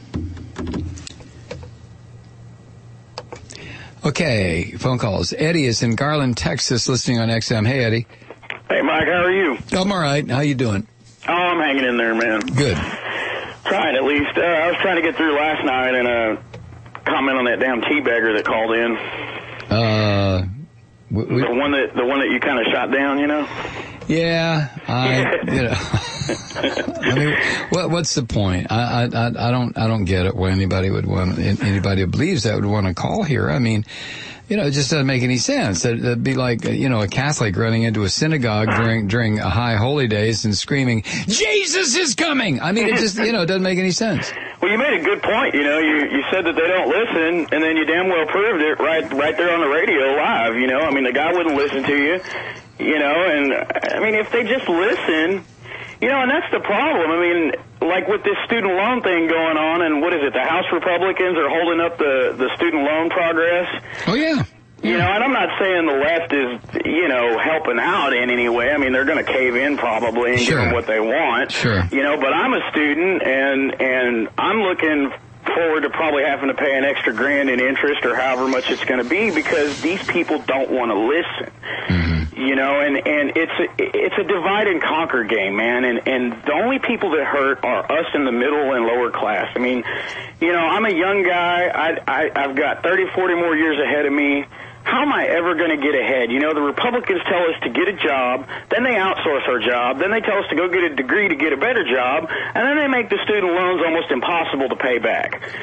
Okay, phone calls. Eddie is in Garland, Texas, listening on X M. Hey, Eddie. Hey, Mike, how are you? I'm all right. How you doing? Oh, I'm hanging in there, man. Good. Trying, at least. Uh, I was trying to get through last night and uh, comment on that damn teabagger that called in. Uh, we, we, the one that the one that you kind of shot down, you know? Yeah, I, you know. I mean, what, what's the point? I, I, I don't, I don't get it. Why anybody would want, anybody who believes that would want to call here. I mean, you know, it just doesn't make any sense. It'd be like, you know, a Catholic running into a synagogue during during a high holy days and screaming, "Jesus is coming!" I mean, it just, you know, it doesn't make any sense. Well, you made a good point. You know, you you said that they don't listen, and then you damn well proved it right right there on the radio live. You know, I mean, the guy wouldn't listen to you. You know, and I mean, if they just listen, you know, and that's the problem. I mean, like with this student loan thing going on, and what is it? The House Republicans are holding up the the student loan progress. Oh yeah. You know, and I'm not saying the left is, you know, helping out in any way. I mean, they're going to cave in probably and sure. give them what they want. Sure. You know, but I'm a student, and and I'm looking forward to probably having to pay an extra grand in interest or however much it's going to be because these people don't want to listen. Mm-hmm. You know, and, and it's a, it's a divide and conquer game, man. And, and the only people that hurt are us in the middle and lower class. I mean, you know, I'm a young guy. I, I, I've got thirty, forty more years ahead of me. How am I ever going to get ahead? You know, the Republicans tell us to get a job, then they outsource our job, then they tell us to go get a degree to get a better job, and then they make the student loans almost impossible to pay back. Right.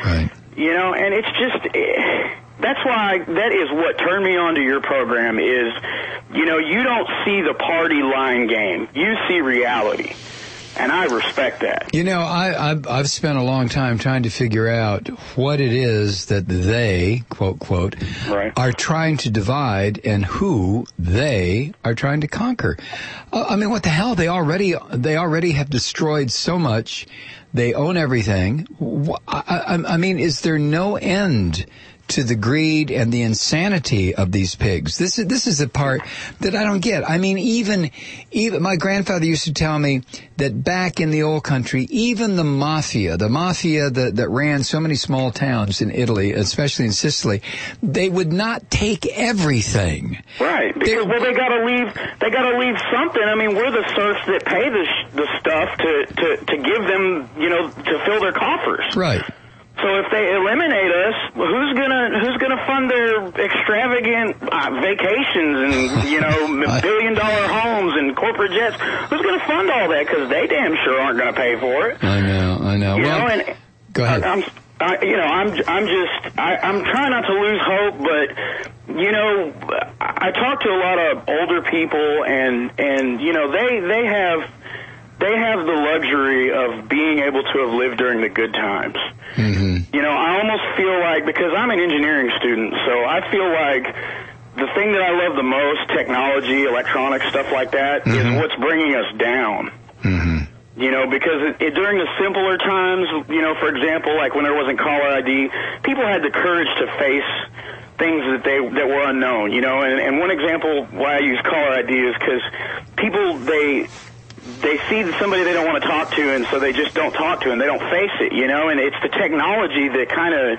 You know, and it's just, that's why, that is what turned me on to your program is, you know, you don't see the party line game. You see reality. And I respect that. You know, I, I've, I've spent a long time trying to figure out what it is that they, quote, quote, right. are trying to divide and who they are trying to conquer. Uh, I mean, what the hell? They already, they already have destroyed so much. They own everything. I, I, I mean, is there no end to the greed and the insanity of these pigs? This is this is the part that I don't get. I mean, even even my grandfather used to tell me that back in the old country, even the mafia, the mafia that that ran so many small towns in Italy, especially in Sicily, they would not take everything. Right, because well, they got to leave. They got to leave something. I mean, we're the serfs that pay the sh- the stuff to to to give them, you know, to fill their coffers. Right. So if they eliminate us, who's gonna who's gonna fund their extravagant uh, vacations and you know billion dollar homes and corporate jets? Who's gonna fund all that? Because they damn sure aren't gonna pay for it. I know, I know. You well, know, and go ahead. I, I'm, I, you know, I'm I'm just I, I'm trying not to lose hope, but you know, I talk to a lot of older people, and and you know they they have. They have the luxury of being able to have lived during the good times. Mm-hmm. You know, I almost feel like, because I'm an engineering student, so I feel like the thing that I love the most, technology, electronics, stuff like that, mm-hmm. is what's bringing us down. Mm-hmm. You know, because it, it, during the simpler times, you know, for example, like when there wasn't caller I D, people had the courage to face things that they that were unknown, you know, and, and one example why I use caller I D is because people, they... they see somebody they don't want to talk to, and so they just don't talk to, and they don't face it, you know. And it's the technology that kind of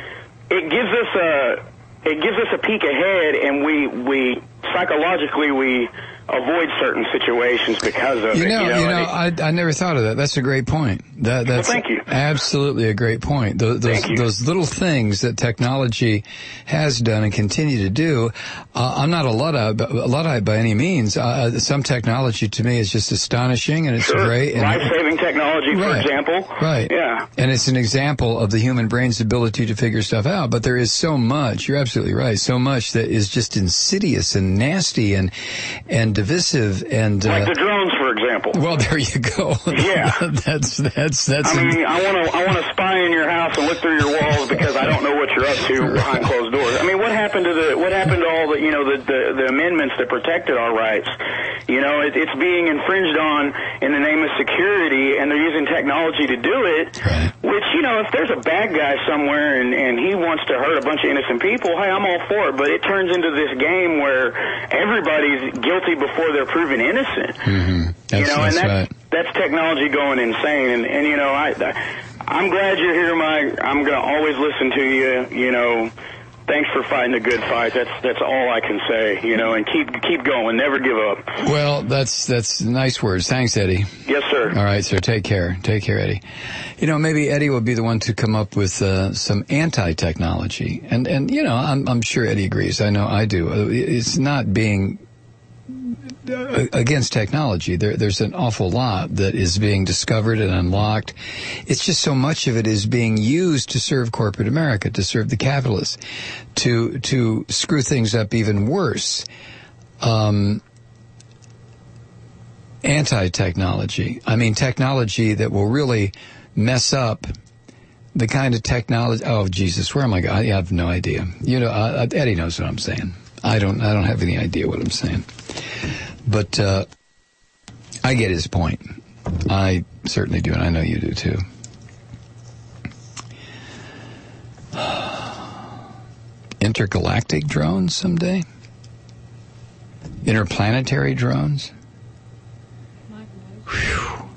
it gives us a it gives us a peek ahead, and we we psychologically we avoid certain situations because of you know, it. You know, you know it, I I never thought of that. That's a great point. That that's well, thank you. Absolutely a great point. Those those, thank you. those little things that technology has done and continue to do. Uh, I'm not a Luddite, a Luddite by any means. Uh, some technology to me is just astonishing, and it's sure. great. And life-saving technology, for right. example. Right. Yeah. And it's an example of the human brain's ability to figure stuff out. But there is so much. You're absolutely right. So much that is just insidious and nasty and and divisive and uh, like the drones, for example. Well, there you go. Yeah. that's that's that's. I mean, I want to I want to spy in your house and look through your walls because I don't know what you're up to behind closed doors. I mean, what happened to the what happened to all the you know the the, the amendments that protected our rights? You know, it, it's being infringed on in the name of security, and they're using technology to do it. Right. Which, you know, if there's a bad guy somewhere and and he wants to hurt a bunch of innocent people, hey, I'm all for it. But it turns into this game where everybody's guilty before they're proven innocent. Mm-hmm. That's, you know, that's and that's right. that's technology going insane. And and you know, I, I I'm glad you're here, Mike. I'm gonna always listen to you. You know, thanks for fighting a good fight. That's that's all I can say. You know, and keep keep going. Never give up. Well, that's that's nice words. Thanks, Eddie. Yes, sir. All right, sir. Take care. Take care, Eddie. You know, maybe Eddie will be the one to come up with uh, some anti-technology, and and you know, I'm I'm sure Eddie agrees. I know I do. It's not being against technology. There, there's an awful lot that is being discovered and unlocked. It's just so much of it is being used to serve corporate America, to serve the capitalists, to to screw things up even worse. Um, anti-technology. I mean, technology that will really mess up the kind of technology. Oh, Jesus, where am I going? I have no idea. You know, uh, Eddie knows what I'm saying. I don't. I don't have any idea what I'm saying. But uh, I get his point. I certainly do, and I know you do too. Intergalactic drones someday? Interplanetary drones? Whew.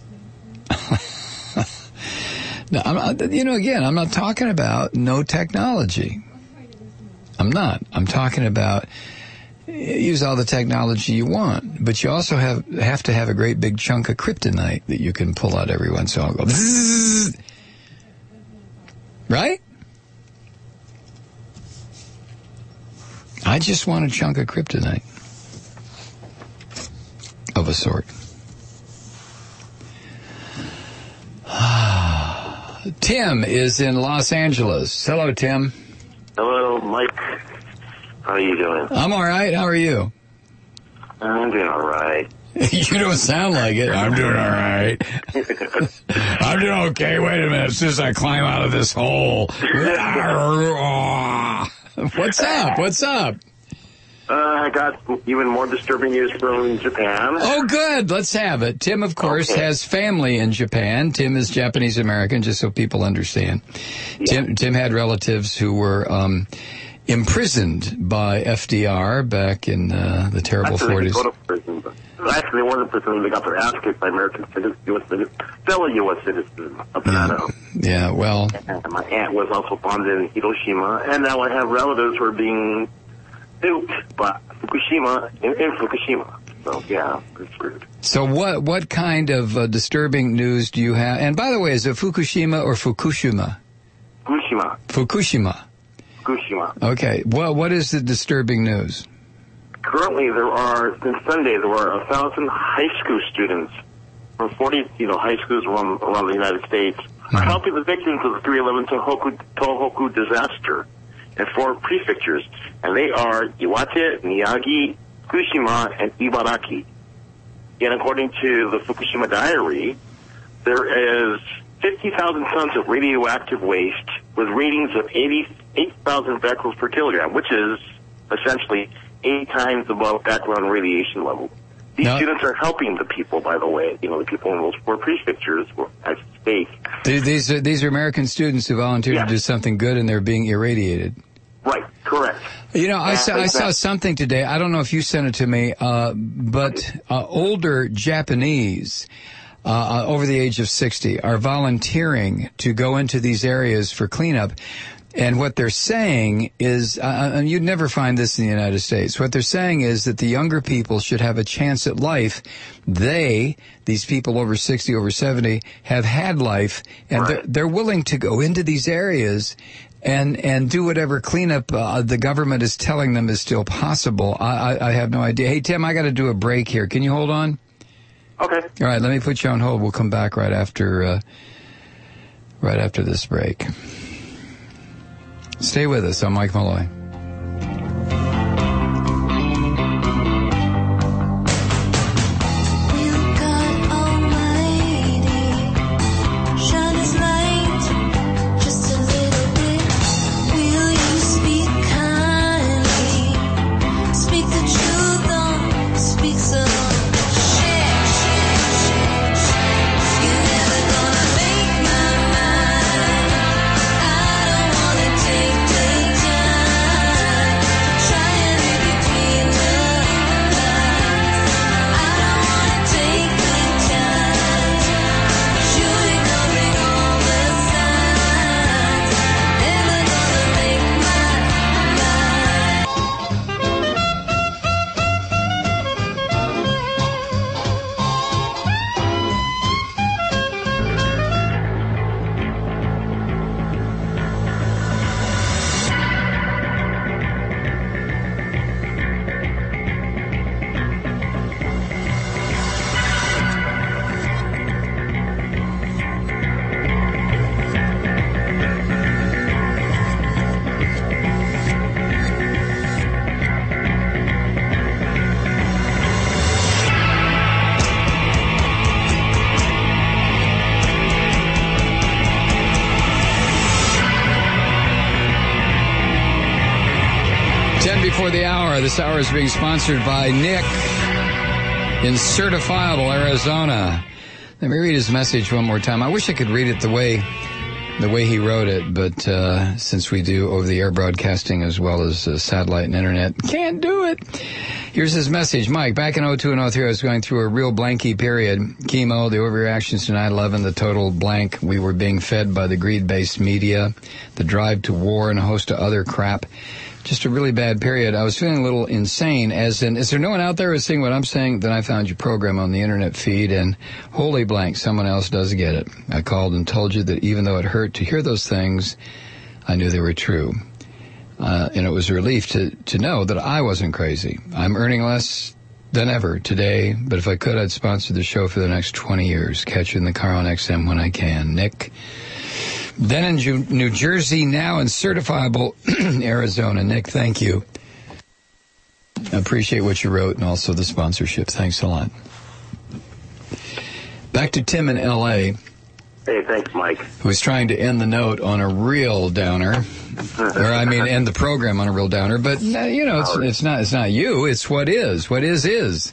No, I'm not, you know, again, I'm not talking about no technology. I'm not. I'm talking about use all the technology you want, but you also have have to have a great big chunk of kryptonite that you can pull out every once in a while. Go, bzzz, right? I just want a chunk of kryptonite of a sort. Tim is in Los Angeles. Hello, Tim. Hello, Mike. How are you doing? I'm all right. How are you? I'm doing all right. You don't sound like it. I'm doing all right. I'm doing okay. Wait a minute. As soon as I climb out of this hole. What's up? What's up? Uh, I got even more disturbing news from Japan. Oh, good. Let's have it. Tim, of course, okay. has family in Japan. Tim is Japanese American, just so people understand. Yeah. Tim, Tim had relatives who were um, imprisoned by F D R back in uh, the terrible Actually, forties. They go to prison, but actually, they weren't in prison. They got their ass kicked by American citizens, U S citizens, fellow U S citizens up in Idaho. Yeah, well. And my aunt was also bonded in Hiroshima, and now I have relatives who are being nuked by Fukushima in, in Fukushima. So, yeah, it's screwed. So what what kind of uh, disturbing news do you have? And by the way, is it Fukushima or Fukushima? Fukushima. Fukushima. Fukushima. Okay. What what is the disturbing news? Currently, there are, since Sunday, there were a thousand high school students from forty, you know, high schools around, around the United States mm-hmm. helping the victims of the three eleven Tohoku, Tohoku disaster in four prefectures. And they are Iwate, Miyagi, Fukushima, and Ibaraki. And according to the Fukushima Diary, there is fifty thousand tons of radioactive waste with ratings of eighty-eight thousand becquerels per kilogram, which is essentially eight times above background radiation level. These no. students are helping the people, by the way. You know, the people in those four prefectures were at stake. These are, these are American students who volunteered yes. to do something good, and they're being irradiated. Right, correct. You know, I saw, I saw something today. I don't know if you sent it to me, uh, but uh, older Japanese uh, over the age of sixty are volunteering to go into these areas for cleanup. And what they're saying is, uh, and you'd never find this in the United States, what they're saying is that the younger people should have a chance at life. They, these people over sixty, over seventy, have had life, and right. they're, they're willing to go into these areas and and do whatever cleanup uh, the government is telling them is still possible. I, I, I have no idea. Hey, Tim, I got to do a break here. Can you hold on? Okay. All right, let me put you on hold. We'll come back right after uh, right after this break. Stay with us. I'm Mike Malloy. Before the hour, this hour is being sponsored by Nick in Certifiable, Arizona. Let me read his message one more time. I wish I could read it the way the way he wrote it, but uh, since we do over-the-air broadcasting as well as uh, satellite and internet, can't do it. Here's his message. Mike, back in oh two and oh three, I was going through a real blanky period. Chemo, the overreactions to nine eleven, the total blank. We were being fed by the greed-based media, the drive to war, and a host of other crap. Just a really bad period. I was feeling a little insane, as in, is there no one out there who's seeing what I'm saying? Then I found your program on the internet feed, and holy blank, someone else does get it. I called and told you that even though it hurt to hear those things, I knew they were true. Uh, and it was a relief to, to know that I wasn't crazy. I'm earning less than ever today, but if I could, I'd sponsor the show for the next twenty years. Catch you in the car on X M when I can. Nick. Then in Ju- New Jersey, now in certifiable Arizona. Nick, thank you. I appreciate what you wrote and also the sponsorship. Thanks a lot. Back to Tim in L A. Hey, thanks, Mike. Who was trying to end the note on a real downer. Or, I mean, end the program on a real downer. But, you know, it's, it's not it's not you. It's what is. What is, is.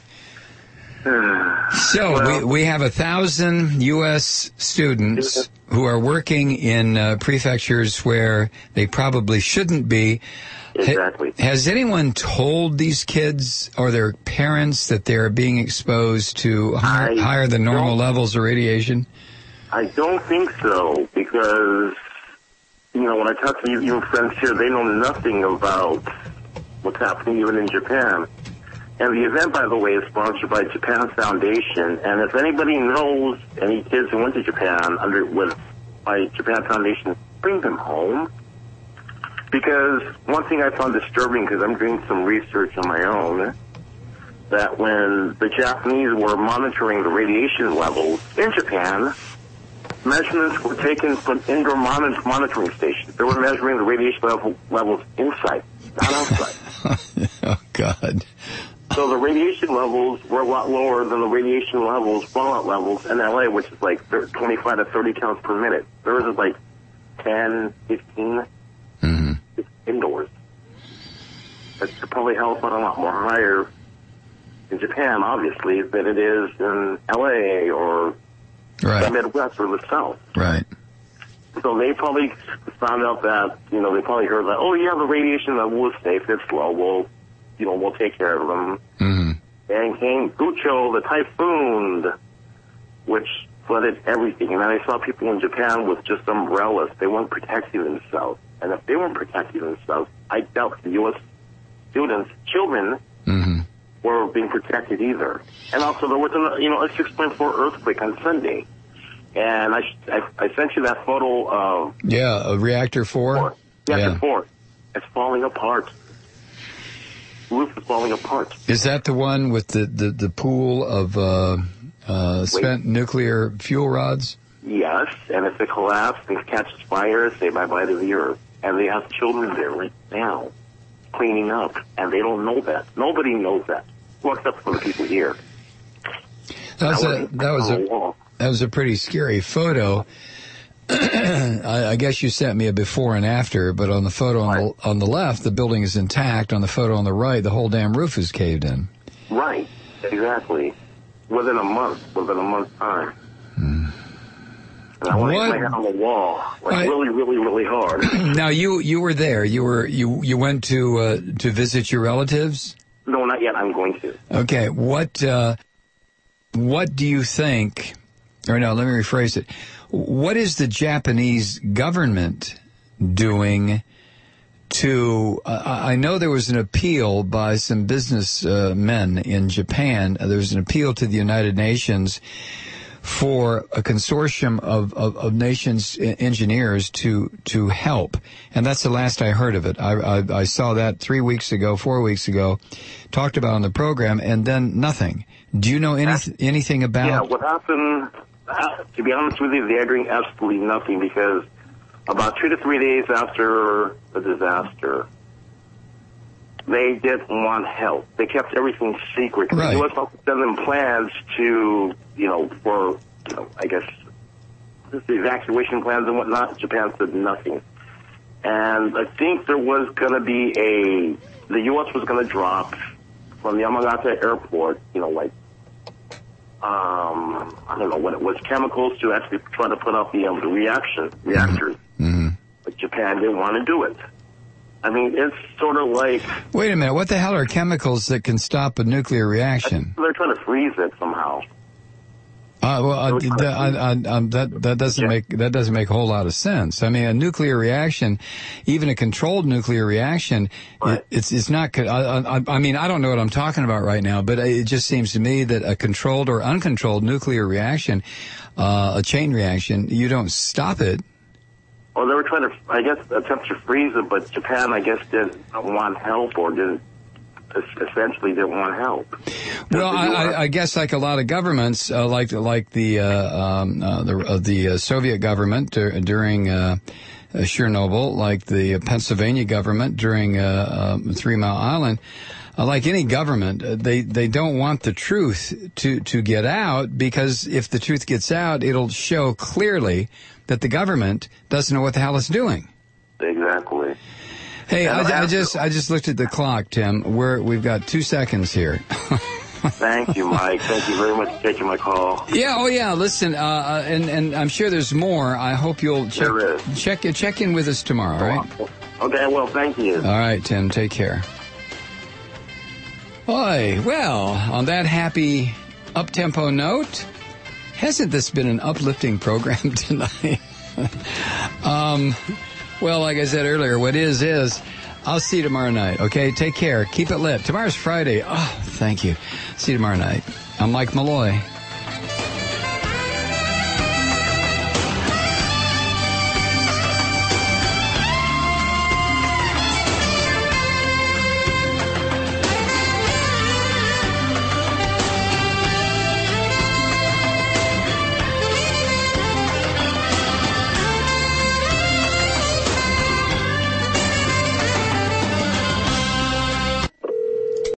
So, well, we, we have a thousand U S students who are working in uh, prefectures where they probably shouldn't be. Exactly. Ha- has anyone told these kids or their parents that they're being exposed to higher, higher than normal levels of radiation? I don't think so, because, you know, when I talk to even friends here, they know nothing about what's happening even in Japan. And the event, by the way, is sponsored by Japan Foundation. And if anybody knows any kids who went to Japan under with by Japan Foundation, bring them home. Because one thing I found disturbing, because I'm doing some research on my own, that when the Japanese were monitoring the radiation levels in Japan, measurements were taken from indoor monitor- monitoring stations. They were measuring the radiation level, levels inside, not outside. Oh, God. So the radiation levels were a lot lower than the radiation levels, fallout levels in L A, which is like twenty-five to thirty counts per minute. Theirs is like ten, fifteen mm-hmm. indoors. That's probably hell but a lot more higher in Japan, obviously, than it is in L A or right. the Midwest or the South. Right. So they probably found out that, you know, they probably heard that, oh, yeah, the radiation level is safe, it's low, we'll, you know, we'll take care of them. Mm-hmm. And came Gucho, the typhoon, which flooded everything. And then I saw people in Japan with just umbrellas. They weren't protecting themselves. And if they weren't protecting themselves, I doubt the U S students, children, mm-hmm. were being protected either. And also there was, a, you know, a six point four earthquake on Sunday. And I, I, I sent you that photo of... Yeah, a reactor four? four. Reactor yeah. four. It's falling apart. The roof is falling apart. Is that the one with the, the, the pool of uh, uh, spent Wait. nuclear fuel rods? Yes, and if it collapses and catches fire, say bye-bye to the earth. And they have children there right now cleaning up, and they don't know that. Nobody knows that. Well, except for the people here. That was a... That was a That was a pretty scary photo. I, I guess you sent me a before and after, but on the photo on the, on the left, the building is intact. On the photo on the right, the whole damn roof is caved in. Right, exactly. Within a month, within a month's time. Hmm. And I want to get my hand on the wall, like I, really, really, really hard. Now you you were there. You were you you went to uh, to visit your relatives? No, not yet. I'm going to. Okay. What uh, what do you think? Or no, let me rephrase it. What is the Japanese government doing to... Uh, I know there was an appeal by some business uh, men in Japan. Uh, there was an appeal to the United Nations for a consortium of, of, of nations engineers to to help. And that's the last I heard of it. I, I, I saw that three weeks ago, four weeks ago, talked about on the program, and then nothing. Do you know any, anything about... Yeah, what happened... Uh, to be honest with you, they're doing absolutely nothing because about two to three days after the disaster, they didn't want help. They kept everything secret. Right. The U S also sent them plans to, you know, for, you know, I guess, the evacuation plans and whatnot. Japan said nothing. And I think there was going to be a, the U S was going to drop from Yamagata Airport, you know, like, Um, I don't know what it was, chemicals to actually try to put out the, um, the reaction, reactors. Mm-hmm. But Japan didn't want to do it. I mean, it's sort of like... Wait a minute, what the hell are chemicals that can stop a nuclear reaction? They're trying to freeze it somehow. Uh, well, uh, th- I, I, I, that that doesn't yeah. make that doesn't make a whole lot of sense. I mean, a nuclear reaction, even a controlled nuclear reaction, right. it, it's it's not. I, I, I mean, I don't know what I'm talking about right now, but it just seems to me that a controlled or uncontrolled nuclear reaction, uh, a chain reaction, you don't stop it. Well, they were trying to, I guess, attempt to freeze it, but Japan, I guess, didn't want help or didn't essentially didn't want help. Well, I, I, I guess like a lot of governments, uh, like like the uh, um, uh, the, uh, the uh, Soviet government dur- during uh, Chernobyl, like the Pennsylvania government during uh, uh, Three Mile Island. Uh, like any government, uh, they, they don't want the truth to, to get out, because if the truth gets out, it'll show clearly that the government doesn't know what the hell it's doing. Exactly. Hey, And I, I after- just I just looked at the clock, Tim. We're we've got two seconds here. Thank you, Mike. Thank you very much for taking my call. Yeah, oh yeah. Listen, uh, and and I'm sure there's more. I hope you'll check There is. check check in with us tomorrow. All right. Okay, well, thank you. All right, Tim. Take care. Boy, well, on that happy up-tempo note, hasn't this been an uplifting program tonight? um, well, like I said earlier, what is, is. I'll see you tomorrow night, okay? Take care. Keep it lit. Tomorrow's Friday. Oh, thank you. See you tomorrow night. I'm Mike Malloy.